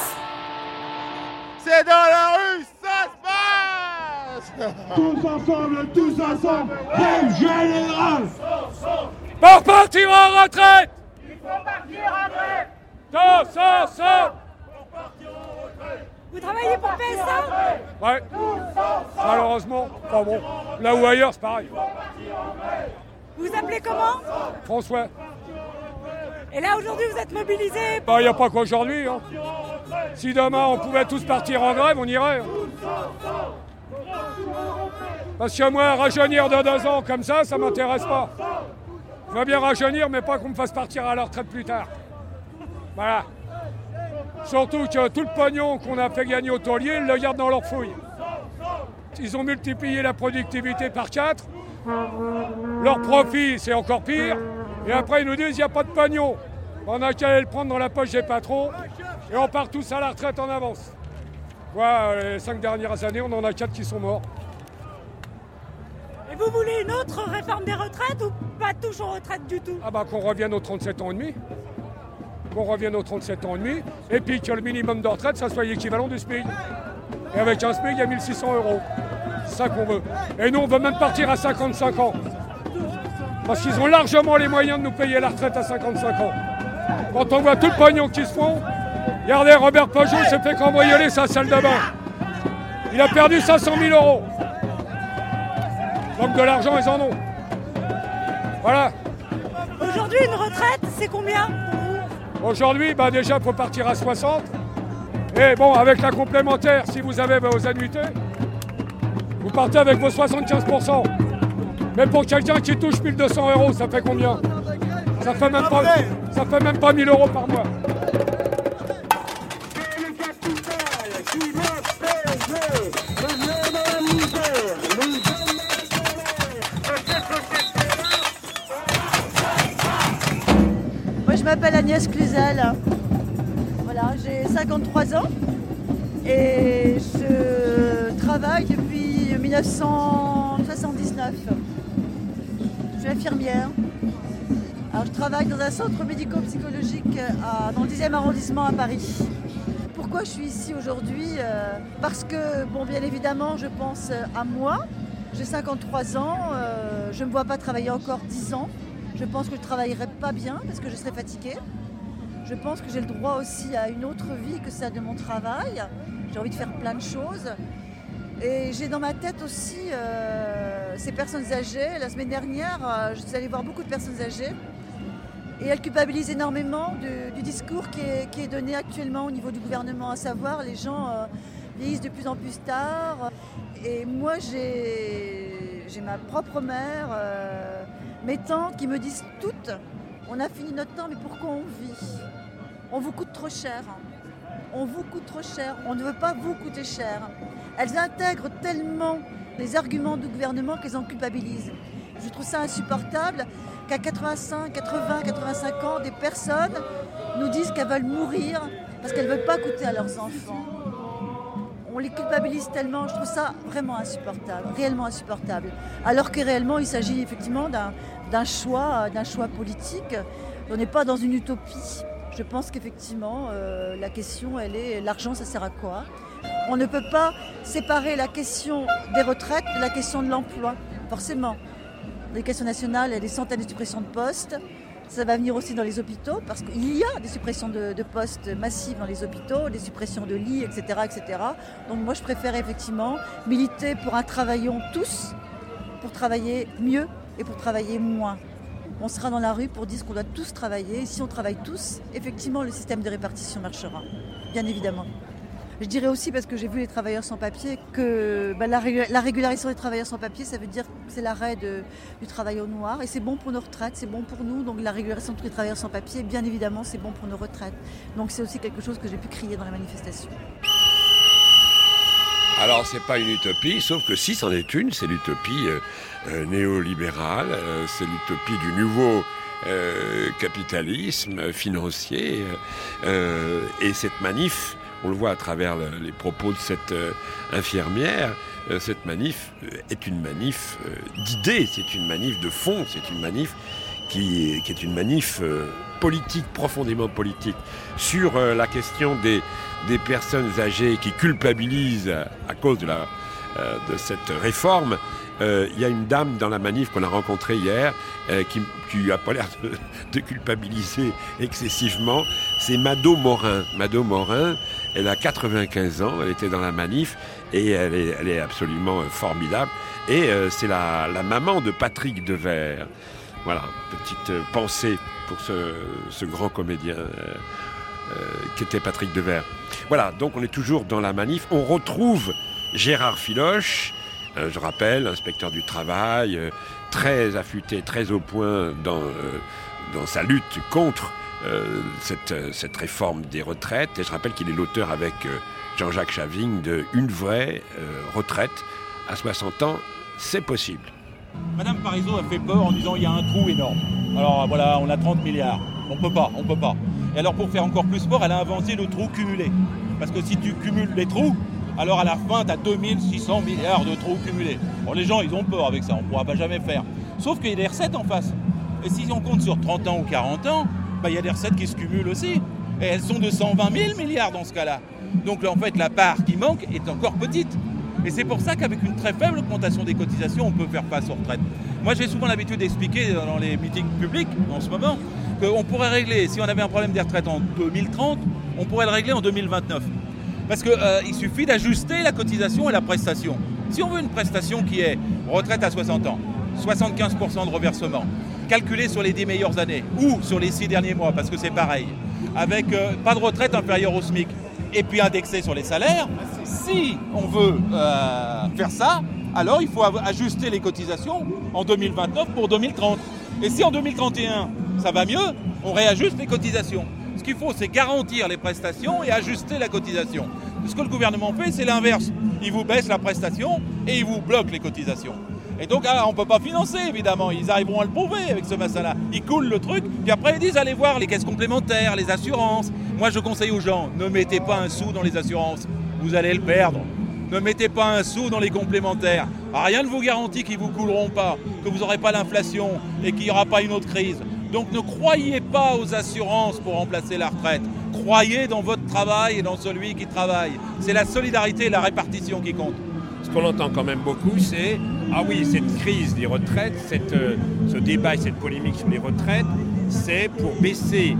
C'est dans la rue que ça se passe. Tous ensemble, grève générale. Pour partir en retraite. Il faut partir en grève. Tous ensemble. Vous travaillez pour PSA? Ouais. Malheureusement, enfin bon, là ou ailleurs, c'est pareil. Vous appelez comment? François. Et là aujourd'hui vous êtes mobilisés? Bah, il n'y a pas qu'aujourd'hui. Hein. Si demain on pouvait tous partir en grève, on irait. Hein. Parce que moi, rajeunir de 2 ans comme ça m'intéresse pas. Je veux bien rajeunir, mais pas qu'on me fasse partir à la retraite plus tard. Voilà. Surtout que tout le pognon qu'on a fait gagner au taulier, ils le gardent dans leur fouille. Ils ont multiplié la productivité par 4. Leur profit, c'est encore pire. Et après, ils nous disent, il n'y a pas de pognon. On a qu'à aller le prendre dans la poche des patrons. Et on part tous à la retraite en avance. Voilà, les 5 dernières années, on en a 4 qui sont morts. Et vous voulez une autre réforme des retraites ou pas touche aux retraites du tout? Ah bah qu'on revienne aux 37 ans et demi. Qu'on revienne aux 37 ans et demi. Et puis que le minimum de retraite, ça soit l'équivalent du SMIC. Et avec un SMIC, il y a 1 600 €. C'est ça qu'on veut. Et nous, on veut même partir à 55 ans. Parce qu'ils ont largement les moyens de nous payer la retraite à 55 ans. Quand on voit tout le pognon qu'ils se font, regardez, Robert Peugeot s'est fait cambrioler sa salle de bain. Il a perdu 500 000 €. Donc de l'argent, ils en ont. Voilà. Aujourd'hui une retraite, c'est combien pour vous? Aujourd'hui, déjà, il faut partir à 60. Et bon, avec la complémentaire, si vous avez vos annuités, vous partez avec vos 75%. Mais pour quelqu'un qui touche 1 200 €, ça fait combien? Ça fait même pas 1 000 € par mois. Moi, je m'appelle Agnès Cluzel. Voilà, j'ai 53 ans et je travaille depuis 1979. Je suis infirmière. Alors, je travaille dans un centre médico-psychologique dans le 10e arrondissement à Paris. Pourquoi je suis ici aujourd'hui? Parce que, bon, bien évidemment, je pense à moi. J'ai 53 ans, je ne me vois pas travailler encore 10 ans. Je pense que je ne travaillerai pas bien parce que je serai fatiguée. Je pense que j'ai le droit aussi à une autre vie que celle de mon travail. J'ai envie de faire plein de choses. Et j'ai dans ma tête aussi ces personnes âgées. La semaine dernière, je suis allée voir beaucoup de personnes âgées. Et elles culpabilisent énormément du discours qui est donné actuellement au niveau du gouvernement, à savoir les gens vieillissent de plus en plus tard. Et moi, j'ai ma propre mère, mes tantes qui me disent toutes, on a fini notre temps, mais pourquoi on vit? On vous coûte trop cher. On vous coûte trop cher. On ne veut pas vous coûter cher. Elles intègrent tellement les arguments du gouvernement qu'elles en culpabilisent. Je trouve ça insupportable qu'à 85, 80, 85 ans, des personnes nous disent qu'elles veulent mourir parce qu'elles ne veulent pas coûter à leurs enfants. On les culpabilise tellement, je trouve ça vraiment insupportable, réellement insupportable. Alors que réellement, il s'agit effectivement d'un choix politique. On n'est pas dans une utopie. Je pense qu'effectivement, la question, elle est l'argent, ça sert à quoi? On ne peut pas séparer la question des retraites de la question de l'emploi, forcément. L'éducation nationale, il y a des centaines de suppressions de postes. Ça va venir aussi dans les hôpitaux, parce qu'il y a des suppressions de postes massives dans les hôpitaux, des suppressions de lits, etc., etc. Donc moi, je préfère effectivement militer pour un travaillons tous, pour travailler mieux et pour travailler moins. On sera dans la rue pour dire qu'on doit tous travailler. Et si on travaille tous, effectivement, le système de répartition marchera, bien évidemment. Je dirais aussi, parce que j'ai vu les travailleurs sans papier, que la régularisation des travailleurs sans papier, ça veut dire que c'est l'arrêt du travail au noir. Et c'est bon pour nos retraites, c'est bon pour nous. Donc la régularisation de tous les travailleurs sans papier, bien évidemment, c'est bon pour nos retraites. Donc c'est aussi quelque chose que j'ai pu crier dans les manifestations. Alors, c'est pas une utopie, sauf que si c'en est une, c'est l'utopie néolibérale, c'est l'utopie du nouveau capitalisme financier. Et cette manif, on le voit à travers les propos de cette infirmière, cette manif est une manif d'idées, c'est une manif de fond, c'est une manif qui est une manif politique, profondément politique, sur la question des personnes âgées qui culpabilisent à cause de cette réforme. Il y a une dame dans la manif qu'on a rencontrée hier qui n'a pas l'air de culpabiliser excessivement. C'est Mado Morin. Mado Morin, elle a 95 ans, elle était dans la manif et elle est absolument formidable. Et c'est la maman de Patrick Devers. Voilà, petite pensée pour ce grand comédien qu'était Patrick Devers. Voilà, donc on est toujours dans la manif. On retrouve Gérard Filoche, je rappelle, inspecteur du travail, très affûté, très au point dans sa lutte contre cette réforme des retraites. Et je rappelle qu'il est l'auteur avec Jean-Jacques Chavigne de Une vraie retraite à 60 ans, c'est possible. Madame Parizeau a fait peur en disant il y a un trou énorme. Alors voilà, on a 30 milliards. On peut pas. Et alors pour faire encore plus peur, elle a inventé le trou cumulé. Parce que si tu cumules les trous, alors à la fin, tu as 2600 milliards de trous cumulés. Bon, les gens, ils ont peur avec ça, on ne pourra pas jamais faire. Sauf qu'il y a des recettes en face. Et si on compte sur 30 ans ou 40 ans, il y a des recettes qui se cumulent aussi. Et elles sont de 120 000 milliards dans ce cas-là. Donc là, en fait, la part qui manque est encore petite. Et c'est pour ça qu'avec une très faible augmentation des cotisations, on peut faire face aux retraites. Moi, j'ai souvent l'habitude d'expliquer dans les meetings publics, en ce moment, qu'on pourrait régler, si on avait un problème des retraites en 2030, on pourrait le régler en 2029. Parce qu'il suffit d'ajuster la cotisation et la prestation. Si on veut une prestation qui est retraite à 60 ans, 75% de reversement, calculé sur les 10 meilleures années ou sur les 6 derniers mois, parce que c'est pareil, avec pas de retraite inférieure au SMIC, et puis indexée sur les salaires. Si on veut faire ça, alors il faut ajuster les cotisations en 2029 pour 2030. Et si en 2031, ça va mieux, on réajuste les cotisations. Ce qu'il faut, c'est garantir les prestations et ajuster la cotisation. Ce que le gouvernement fait, c'est l'inverse. Il vous baisse la prestation et il vous bloque les cotisations. Et donc, on ne peut pas financer, évidemment. Ils arriveront à le prouver avec ce massin-là. Ils coulent le truc, puis après, ils disent, allez voir les caisses complémentaires, les assurances. Moi, je conseille aux gens, ne mettez pas un sou dans les assurances. Vous allez le perdre. Ne mettez pas un sou dans les complémentaires. Rien ne vous garantit qu'ils ne vous couleront pas, que vous n'aurez pas l'inflation et qu'il n'y aura pas une autre crise. Donc, ne croyez pas aux assurances pour remplacer la retraite. Croyez dans votre travail et dans celui qui travaille. C'est la solidarité et la répartition qui comptent. Ce qu'on entend quand même beaucoup, c'est ah oui, cette crise des retraites, ce débat et cette polémique sur les retraites, c'est pour baisser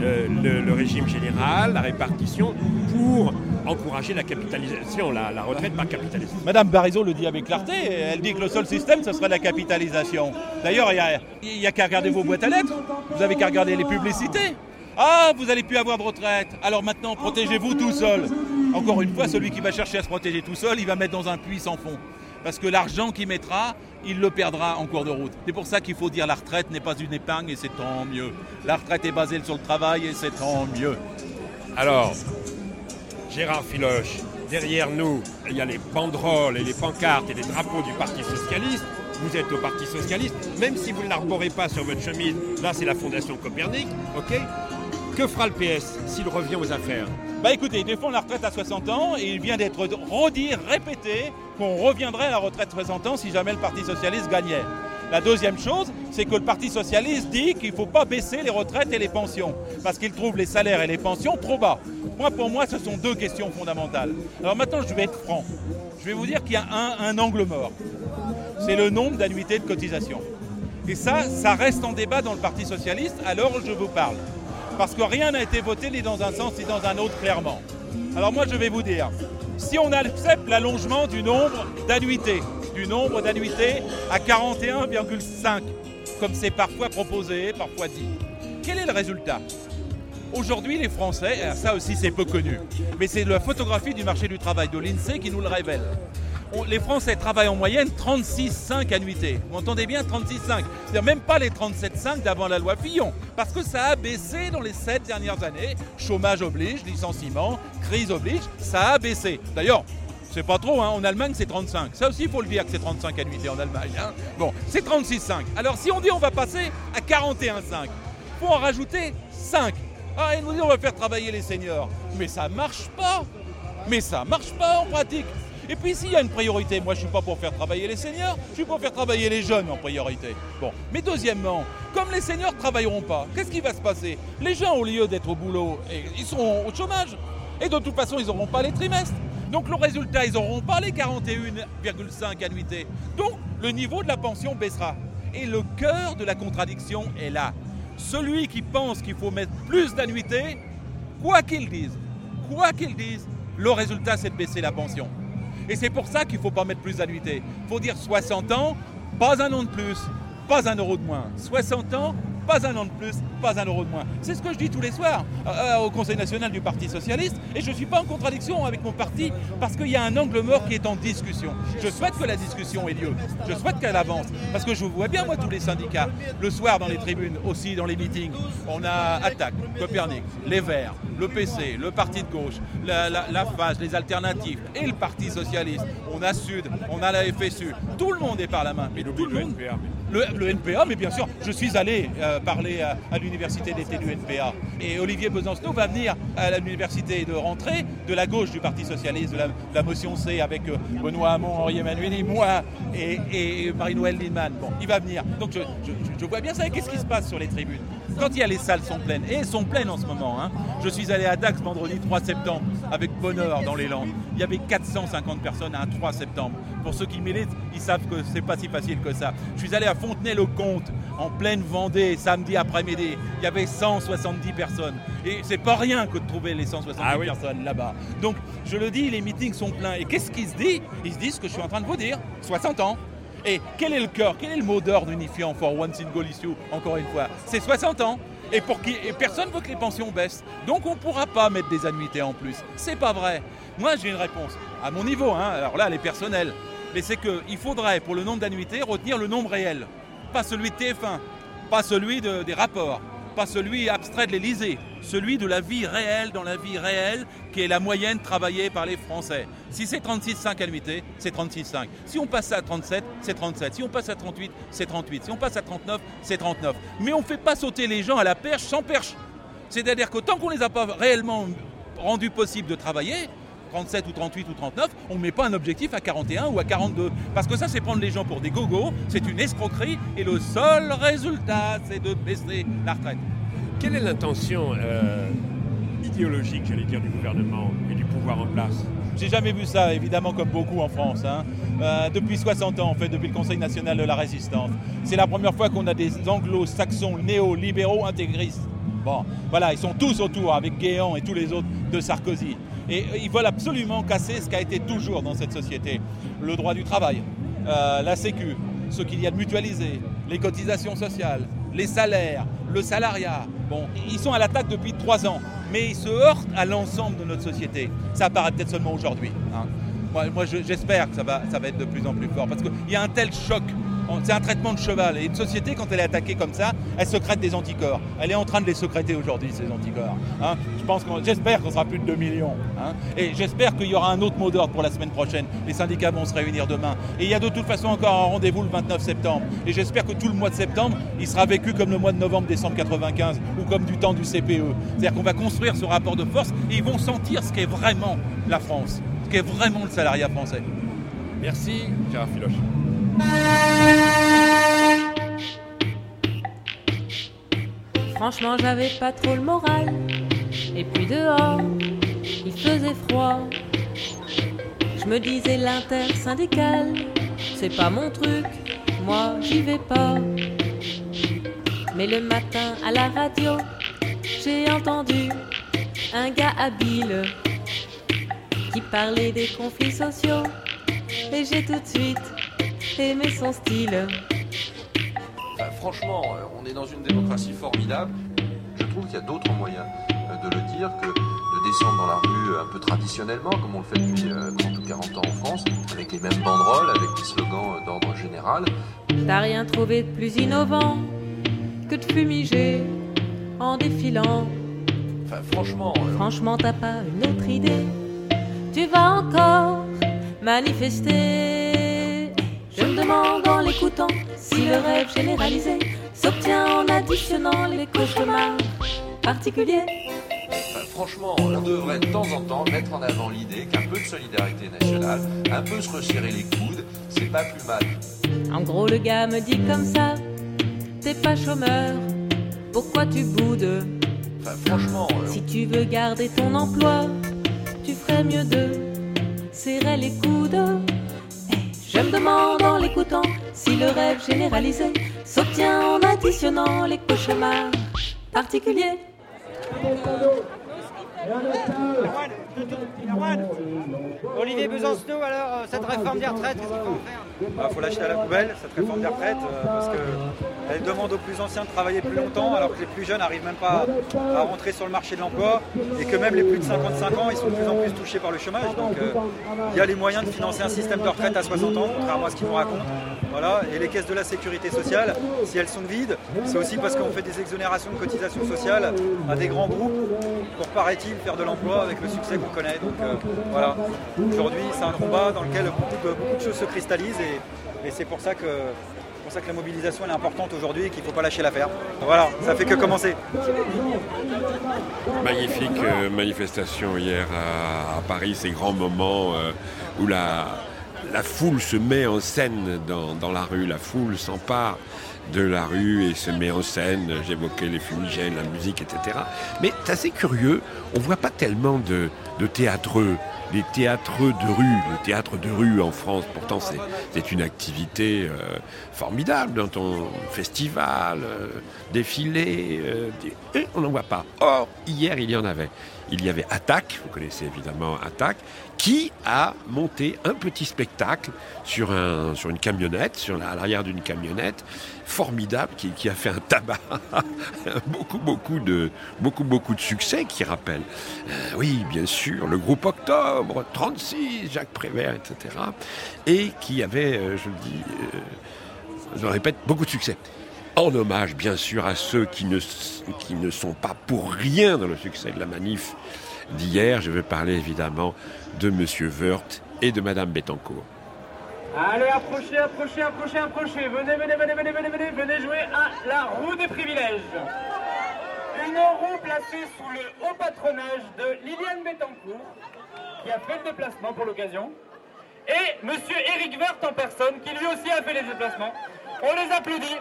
le régime général, la répartition, pour encourager la capitalisation, la retraite par capitalisation. Madame Barizot le dit avec clarté, elle dit que le seul système, ce serait la capitalisation. D'ailleurs, il n'y a qu'à regarder vos boîtes à lettres, vous avez qu'à regarder les publicités. Ah, vous n'allez plus avoir de retraite, alors maintenant, protégez-vous tout seul. Encore une fois, celui qui va chercher à se protéger tout seul, il va mettre dans un puits sans fond. Parce que l'argent qu'il mettra, il le perdra en cours de route. C'est pour ça qu'il faut dire la retraite n'est pas une épargne et c'est tant mieux. La retraite est basée sur le travail et c'est tant mieux. Alors, Gérard Filoche, derrière nous, il y a les banderoles et les pancartes et les drapeaux du Parti Socialiste. Vous êtes au Parti Socialiste, même si vous ne l'arborez pas sur votre chemise, là c'est la Fondation Copernic, ok ? Que fera le PS s'il revient aux affaires ? Écoutez, il défend la retraite à 60 ans et il vient d'être répété qu'on reviendrait à la retraite à 60 ans si jamais le Parti Socialiste gagnait. La deuxième chose, c'est que le Parti Socialiste dit qu'il ne faut pas baisser les retraites et les pensions parce qu'il trouve les salaires et les pensions trop bas. Pour moi, ce sont deux questions fondamentales. Alors maintenant, je vais être franc. Je vais vous dire qu'il y a un angle mort. C'est le nombre d'annuités de cotisation. Et ça reste en débat dans le Parti Socialiste à l'heure où je vous parle. Parce que rien n'a été voté ni dans un sens ni dans un autre clairement. Alors moi je vais vous dire, si on accepte l'allongement du nombre d'annuités à 41,5, comme c'est parfois proposé, parfois dit, quel est le résultat ? Aujourd'hui les Français, ça aussi c'est peu connu, mais c'est la photographie du marché du travail de l'INSEE qui nous le révèle. Les Français travaillent en moyenne 36,5 annuités. Vous entendez bien 36,5. C'est-à-dire même pas les 37,5 d'avant la loi Fillon. Parce que ça a baissé dans les 7 dernières années. Chômage oblige, licenciement, crise oblige, ça a baissé. D'ailleurs, c'est pas trop, en Allemagne c'est 35. Ça aussi il faut le dire que c'est 35 annuités en Allemagne. Bon, c'est 36,5. Alors si on dit on va passer à 41,5, il faut en rajouter 5. Et nous dit on va faire travailler les seniors. Mais ça marche pas. En pratique. Et puis s'il y a une priorité, moi je ne suis pas pour faire travailler les seniors, je suis pour faire travailler les jeunes en priorité. Bon, mais deuxièmement, comme les seniors ne travailleront pas, qu'est-ce qui va se passer ? Les gens, au lieu d'être au boulot, ils seront au chômage. Et de toute façon, ils n'auront pas les trimestres. Donc le résultat, ils n'auront pas les 41,5 annuités. Donc le niveau de la pension baissera. Et le cœur de la contradiction est là. Celui qui pense qu'il faut mettre plus d'annuités, quoi qu'il dise, le résultat c'est de baisser la pension. Et c'est pour ça qu'il ne faut pas mettre plus d'annuités. Il faut dire 60 ans, pas un an de plus, pas un euro de moins. 60 ans, pas un an de plus, pas un euro de moins. C'est ce que je dis tous les soirs au Conseil national du Parti Socialiste. Et je ne suis pas en contradiction avec mon parti parce qu'il y a un angle mort qui est en discussion. Je souhaite que la discussion ait lieu. Je souhaite qu'elle avance. Parce que je vois bien, moi, tous les syndicats, le soir dans les tribunes, aussi dans les meetings. On a Attac, Copernic, les Verts, le PC, le Parti de gauche, la FAGE, les alternatives et le Parti Socialiste. On a Sud, on a la FSU. Tout le monde est par la main. Mais tout le monde. Le NPA, mais bien sûr, je suis allé parler à l'université d'été du NPA. Et Olivier Besancenot va venir à l'université de rentrée de la gauche du Parti Socialiste, de la motion C avec Benoît Hamon, Henri Emmanuel, moi et Marie-Noëlle Lienemann. Bon, il va venir. Donc je vois bien ça. Qu'est-ce qui se passe sur les tribunes ? Quand il y a les salles sont pleines, et elles sont pleines en ce moment. Je suis allé à Dax vendredi 3 septembre avec bonheur dans les Landes. Il y avait 450 personnes à un 3 septembre. Pour ceux qui militent, ils savent que c'est pas si facile que ça. Je suis allé à Fontenay-le-Comte, en pleine Vendée, samedi après-midi. Il y avait 170 personnes. Et c'est pas rien que de trouver les 170 personnes là-bas. Donc, je le dis, les meetings sont pleins. Et qu'est-ce qu'ils se disent ? Ils se disent ce que je suis en train de vous dire. 60 ans. Et quel est le cœur, quel est le mot d'ordre unifiant for one single issue, encore une fois? C'est 60 ans. Et personne ne veut que les pensions baissent. Donc on ne pourra pas mettre des annuités en plus. C'est pas vrai. Moi j'ai une réponse. À mon niveau, alors là elle est personnelle. Mais c'est qu'il faudrait pour le nombre d'annuités retenir le nombre réel. Pas celui de TF1, pas celui des rapports, pas celui abstrait de l'Élysée. Celui de la vie réelle, dans la vie réelle, qui est la moyenne travaillée par les Français. Si c'est 36,5 annuités, c'est 36,5. Si on passe à 37, c'est 37. Si on passe à 38, c'est 38. Si on passe à 39, c'est 39. Mais on ne fait pas sauter les gens à la perche sans perche. C'est-à-dire que tant qu'on ne les a pas réellement rendus possible de travailler, 37 ou 38 ou 39, on ne met pas un objectif à 41 ou à 42. Parce que ça, c'est prendre les gens pour des gogos, c'est une escroquerie, et le seul résultat, c'est de baisser la retraite. Quelle est l'intention idéologique, j'allais dire, du gouvernement et du pouvoir en place? J'ai jamais vu ça, évidemment, comme beaucoup en France. Depuis 60 ans, en fait, depuis le Conseil national de la résistance. C'est la première fois qu'on a des anglo-saxons néo-libéraux intégristes. Bon, voilà, ils sont tous autour, avec Guéant et tous les autres, de Sarkozy. Et ils veulent absolument casser ce qui a été toujours dans cette société. Le droit du travail, la sécu, ce qu'il y a de mutualisé, les cotisations sociales, les salaires, le salariat. Bon, ils sont à l'attaque depuis 3 ans, mais ils se heurtent à l'ensemble de notre société. Ça apparaît peut-être seulement aujourd'hui. Moi j'espère que ça va être de plus en plus fort, parce qu'il y a un tel choc. C'est un traitement de cheval. Et une société, quand elle est attaquée comme ça, elle sécrète des anticorps. Elle est en train de les sécréter aujourd'hui, ces anticorps. J'espère qu'on sera plus de 2 millions. Et j'espère qu'il y aura un autre mot d'ordre pour la semaine prochaine. Les syndicats vont se réunir demain. Et il y a de toute façon encore un rendez-vous le 29 septembre. Et j'espère que tout le mois de septembre, il sera vécu comme le mois de novembre-décembre 95 ou comme du temps du CPE. C'est-à-dire qu'on va construire ce rapport de force et ils vont sentir ce qu'est vraiment la France, ce qu'est vraiment le salariat français. Merci, Gérard Filoche. Franchement, j'avais pas trop le moral. Et puis dehors, il faisait froid. Je me disais l'intersyndicale, c'est pas mon truc, moi j'y vais pas. Mais le matin à la radio, j'ai entendu un gars habile qui parlait des conflits sociaux. Et j'ai tout de suite aimé son style. Franchement, on est dans une démocratie formidable. Je trouve qu'il y a d'autres moyens de le dire que de descendre dans la rue un peu traditionnellement, comme on le fait depuis 30 ou 40 ans en France, avec les mêmes banderoles, avec des slogans d'ordre général. T'as rien trouvé de plus innovant que de fumiger en défilant. Franchement, t'as pas une autre idée. Tu vas encore manifester. Je me demande en l'écoutant si le rêve généralisé s'obtient en additionnant les cauchemars particuliers. Franchement, on devrait de temps en temps mettre en avant l'idée qu'un peu de solidarité nationale, un peu se resserrer les coudes, c'est pas plus mal. En gros, le gars me dit comme ça, t'es pas chômeur, pourquoi tu boudes? Franchement, si tu veux garder ton emploi, tu ferais mieux de serrer les coudes. Je me demande en l'écoutant si le rêve généralisé s'obtient en additionnant les cauchemars particuliers. Olivier Besancenot, alors cette réforme des retraites, qu'est-ce qu'il faut en faire? Il faut l'acheter à la poubelle, cette réforme des retraites, parce qu'elle demande aux plus anciens de travailler plus longtemps, alors que les plus jeunes n'arrivent même pas à rentrer sur le marché de l'emploi, et que même les plus de 55 ans, ils sont de plus en plus touchés par le chômage. Donc il y a les moyens de financer un système de retraite à 60 ans, contrairement à ce qu'ils nous racontent. Voilà. Et les caisses de la sécurité sociale, si elles sont vides, c'est aussi parce qu'on fait des exonérations de cotisations sociales à des grands groupes pour, paraît-il, faire de l'emploi avec le succès qu'on connaît. Donc voilà, aujourd'hui c'est un combat dans lequel beaucoup de choses se cristallisent et c'est pour ça que la mobilisation elle est importante aujourd'hui et qu'il ne faut pas lâcher l'affaire. Voilà, ça fait que commencer. Magnifique manifestation hier à Paris, ces grands moments où la foule se met en scène dans la rue, la foule s'empare de la rue et se met en scène. J'évoquais les fumigènes, la musique, etc. Mais c'est assez curieux, on ne voit pas tellement de théâtreux. Les théâtreux de rue, le théâtre de rue en France, pourtant c'est une activité formidable dans ton festival, défilé, on n'en voit pas. Or, hier, il y en avait. Il y avait Attaque, vous connaissez évidemment Attaque, qui a monté un petit spectacle sur une camionnette, à l'arrière d'une camionnette, formidable, qui a fait un tabac, beaucoup de succès, qui rappelle. Oui, bien sûr, le groupe Octobre, 36, Jacques Prévert, etc. Et qui avait, je le répète, beaucoup de succès. En hommage, bien sûr, à ceux qui ne sont pas pour rien dans le succès de la manif d'hier. Je veux parler évidemment de M. Woerth et de Mme Bettencourt. Allez, approchez. Venez jouer à la roue des privilèges. Une roue placée sous le haut patronage de Liliane Bettencourt, qui a fait le déplacement pour l'occasion, et M. Éric Woerth en personne, qui lui aussi a fait les déplacements. On les applaudit.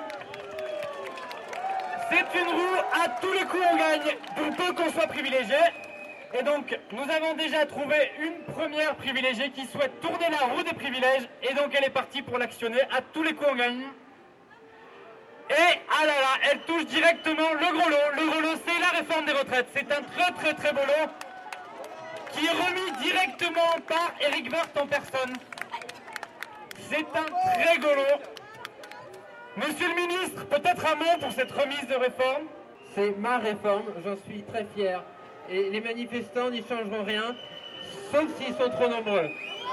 C'est une roue, à tous les coups on gagne, pour peu qu'on soit privilégié. Et donc, nous avons déjà trouvé une première privilégiée qui souhaite tourner la roue des privilèges. Et donc, elle est partie pour l'actionner. À tous les coups on gagne. Et, ah là là, elle touche directement le gros lot. Le gros lot, c'est la réforme des retraites. C'est un très beau lot qui est remis directement par Éric Woerth en personne. C'est un très gros lot. Monsieur le ministre, peut-être un mot pour cette remise de réforme? C'est ma réforme, j'en suis très fier. Et les manifestants n'y changeront rien, sauf s'ils sont trop nombreux.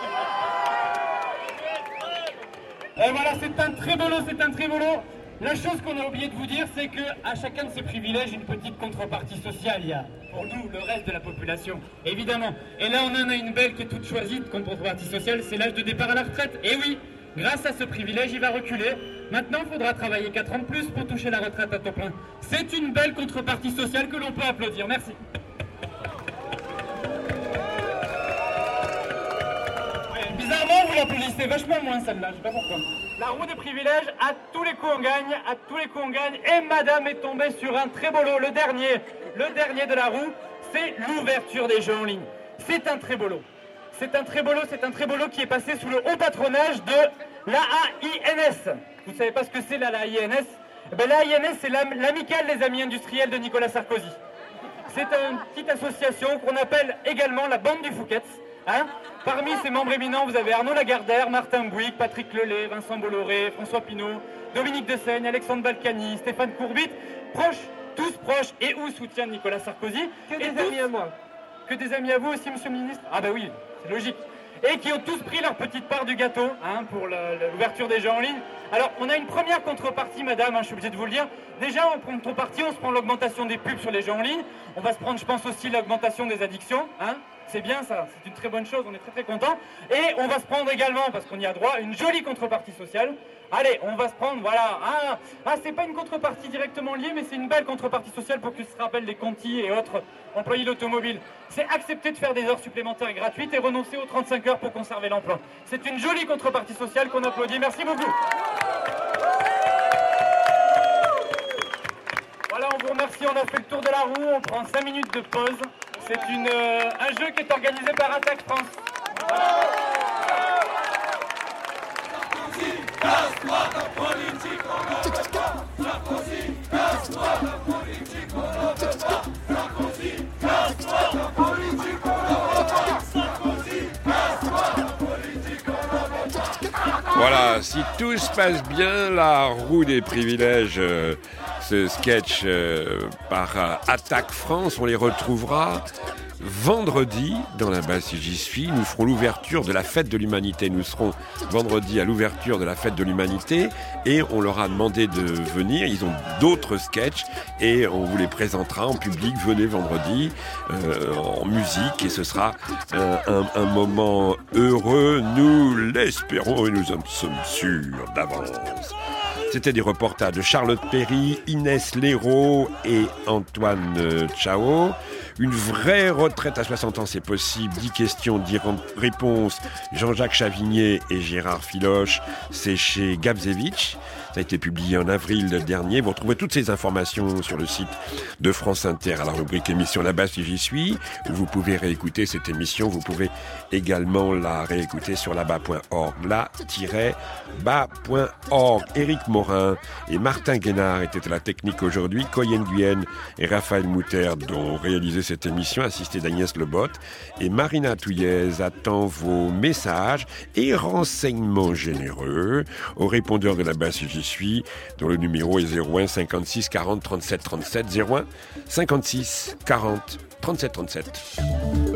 Et voilà, c'est un très beau lot. La chose qu'on a oublié de vous dire, c'est qu'à chacun de ces privilèges, une petite contrepartie sociale, il y a pour nous, le reste de la population, évidemment. Et là, on en a une belle qui est toute choisie de contrepartie sociale, c'est l'âge de départ à la retraite. Et oui, grâce à ce privilège, il va reculer. Maintenant, il faudra travailler 4 ans de plus pour toucher la retraite à taux plein. C'est une belle contrepartie sociale que l'on peut applaudir. Merci. Bizarrement, vous l'applaudissez vachement moins celle-là, je sais pas pourquoi. La roue des privilèges, à tous les coups on gagne, et madame est tombée sur un très beau lot, le dernier de la roue, c'est l'ouverture des jeux en ligne. C'est un très beau lot. C'est un très beau lot qui est passé sous le haut patronage de l'AINS. Vous savez pas ce que c'est l'AINS? L'AINS, c'est l'amicale des amis industriels de Nicolas Sarkozy. C'est une petite association qu'on appelle également la bande du Fouquet's. Parmi ses membres éminents, vous avez Arnaud Lagardère, Martin Bouygues, Patrick Lelay, Vincent Bolloré, François Pinault, Dominique Dessaigne, Alexandre Balkany, Stéphane Courbit, tous proches et ou soutiens de Nicolas Sarkozy. Que des amis à moi. Que des amis à vous aussi, monsieur le ministre? Ah bah oui, c'est logique. Et qui ont tous pris leur petite part du gâteau pour l'ouverture des jeux en ligne. Alors, on a une première contrepartie, madame, je suis obligé de vous le dire. Déjà, en contrepartie, on se prend l'augmentation des pubs sur les jeux en ligne. On va se prendre, je pense, aussi l'augmentation des addictions. C'est bien ça, c'est une très bonne chose, on est très contents. Et on va se prendre également, parce qu'on y a droit, une jolie contrepartie sociale. Allez, on va se prendre, voilà. C'est pas une contrepartie directement liée, mais c'est une belle contrepartie sociale pour que se rappellent les contis et autres employés de l'automobile. C'est accepter de faire des heures supplémentaires gratuites et renoncer aux 35 heures pour conserver l'emploi. C'est une jolie contrepartie sociale qu'on applaudit. Merci beaucoup. Voilà, on vous remercie, on a fait le tour de la roue, on prend 5 minutes de pause. C'est un jeu qui est organisé par Attaque France. Voilà, si tout se passe bien, la roue des privilèges, ce sketch par Attaque France, on les retrouvera vendredi dans la base si j'y suis. Nous ferons l'ouverture de la fête de l'humanité. Nous serons vendredi à l'ouverture de la fête de l'humanité et on leur a demandé de venir. Ils ont d'autres sketchs et on vous les présentera en public. Venez vendredi en musique et ce sera un moment heureux. Nous l'espérons et nous en sommes sûrs d'avance. C'était des reportages de Charlotte Perry, Inès Léraud et Antoine Chao. Une vraie retraite à 60 ans, c'est possible. 10 questions, 10 réponses. Jean-Jacques Chavigné et Gérard Filoche, c'est chez Gabzevich. Ça a été publié en avril dernier. Vous retrouvez toutes ces informations sur le site de France Inter à la rubrique émission Là-bas si j'y suis, où vous pouvez réécouter cette émission. Vous pouvez également la réécouter sur là-bas.org. Là-bas.org. Éric Morin et Martin Guénard étaient à la technique aujourd'hui. Coyen Guyenne et Raphaël Moutarde ont réalisé cette émission, assisté d'Agnès Lebotte. Et Marina Touillez attend vos messages et renseignements généreux au répondeur de Là-bas si j'y suis, dont le numéro est 01 56 40 37 37, 01 56 40 37 37.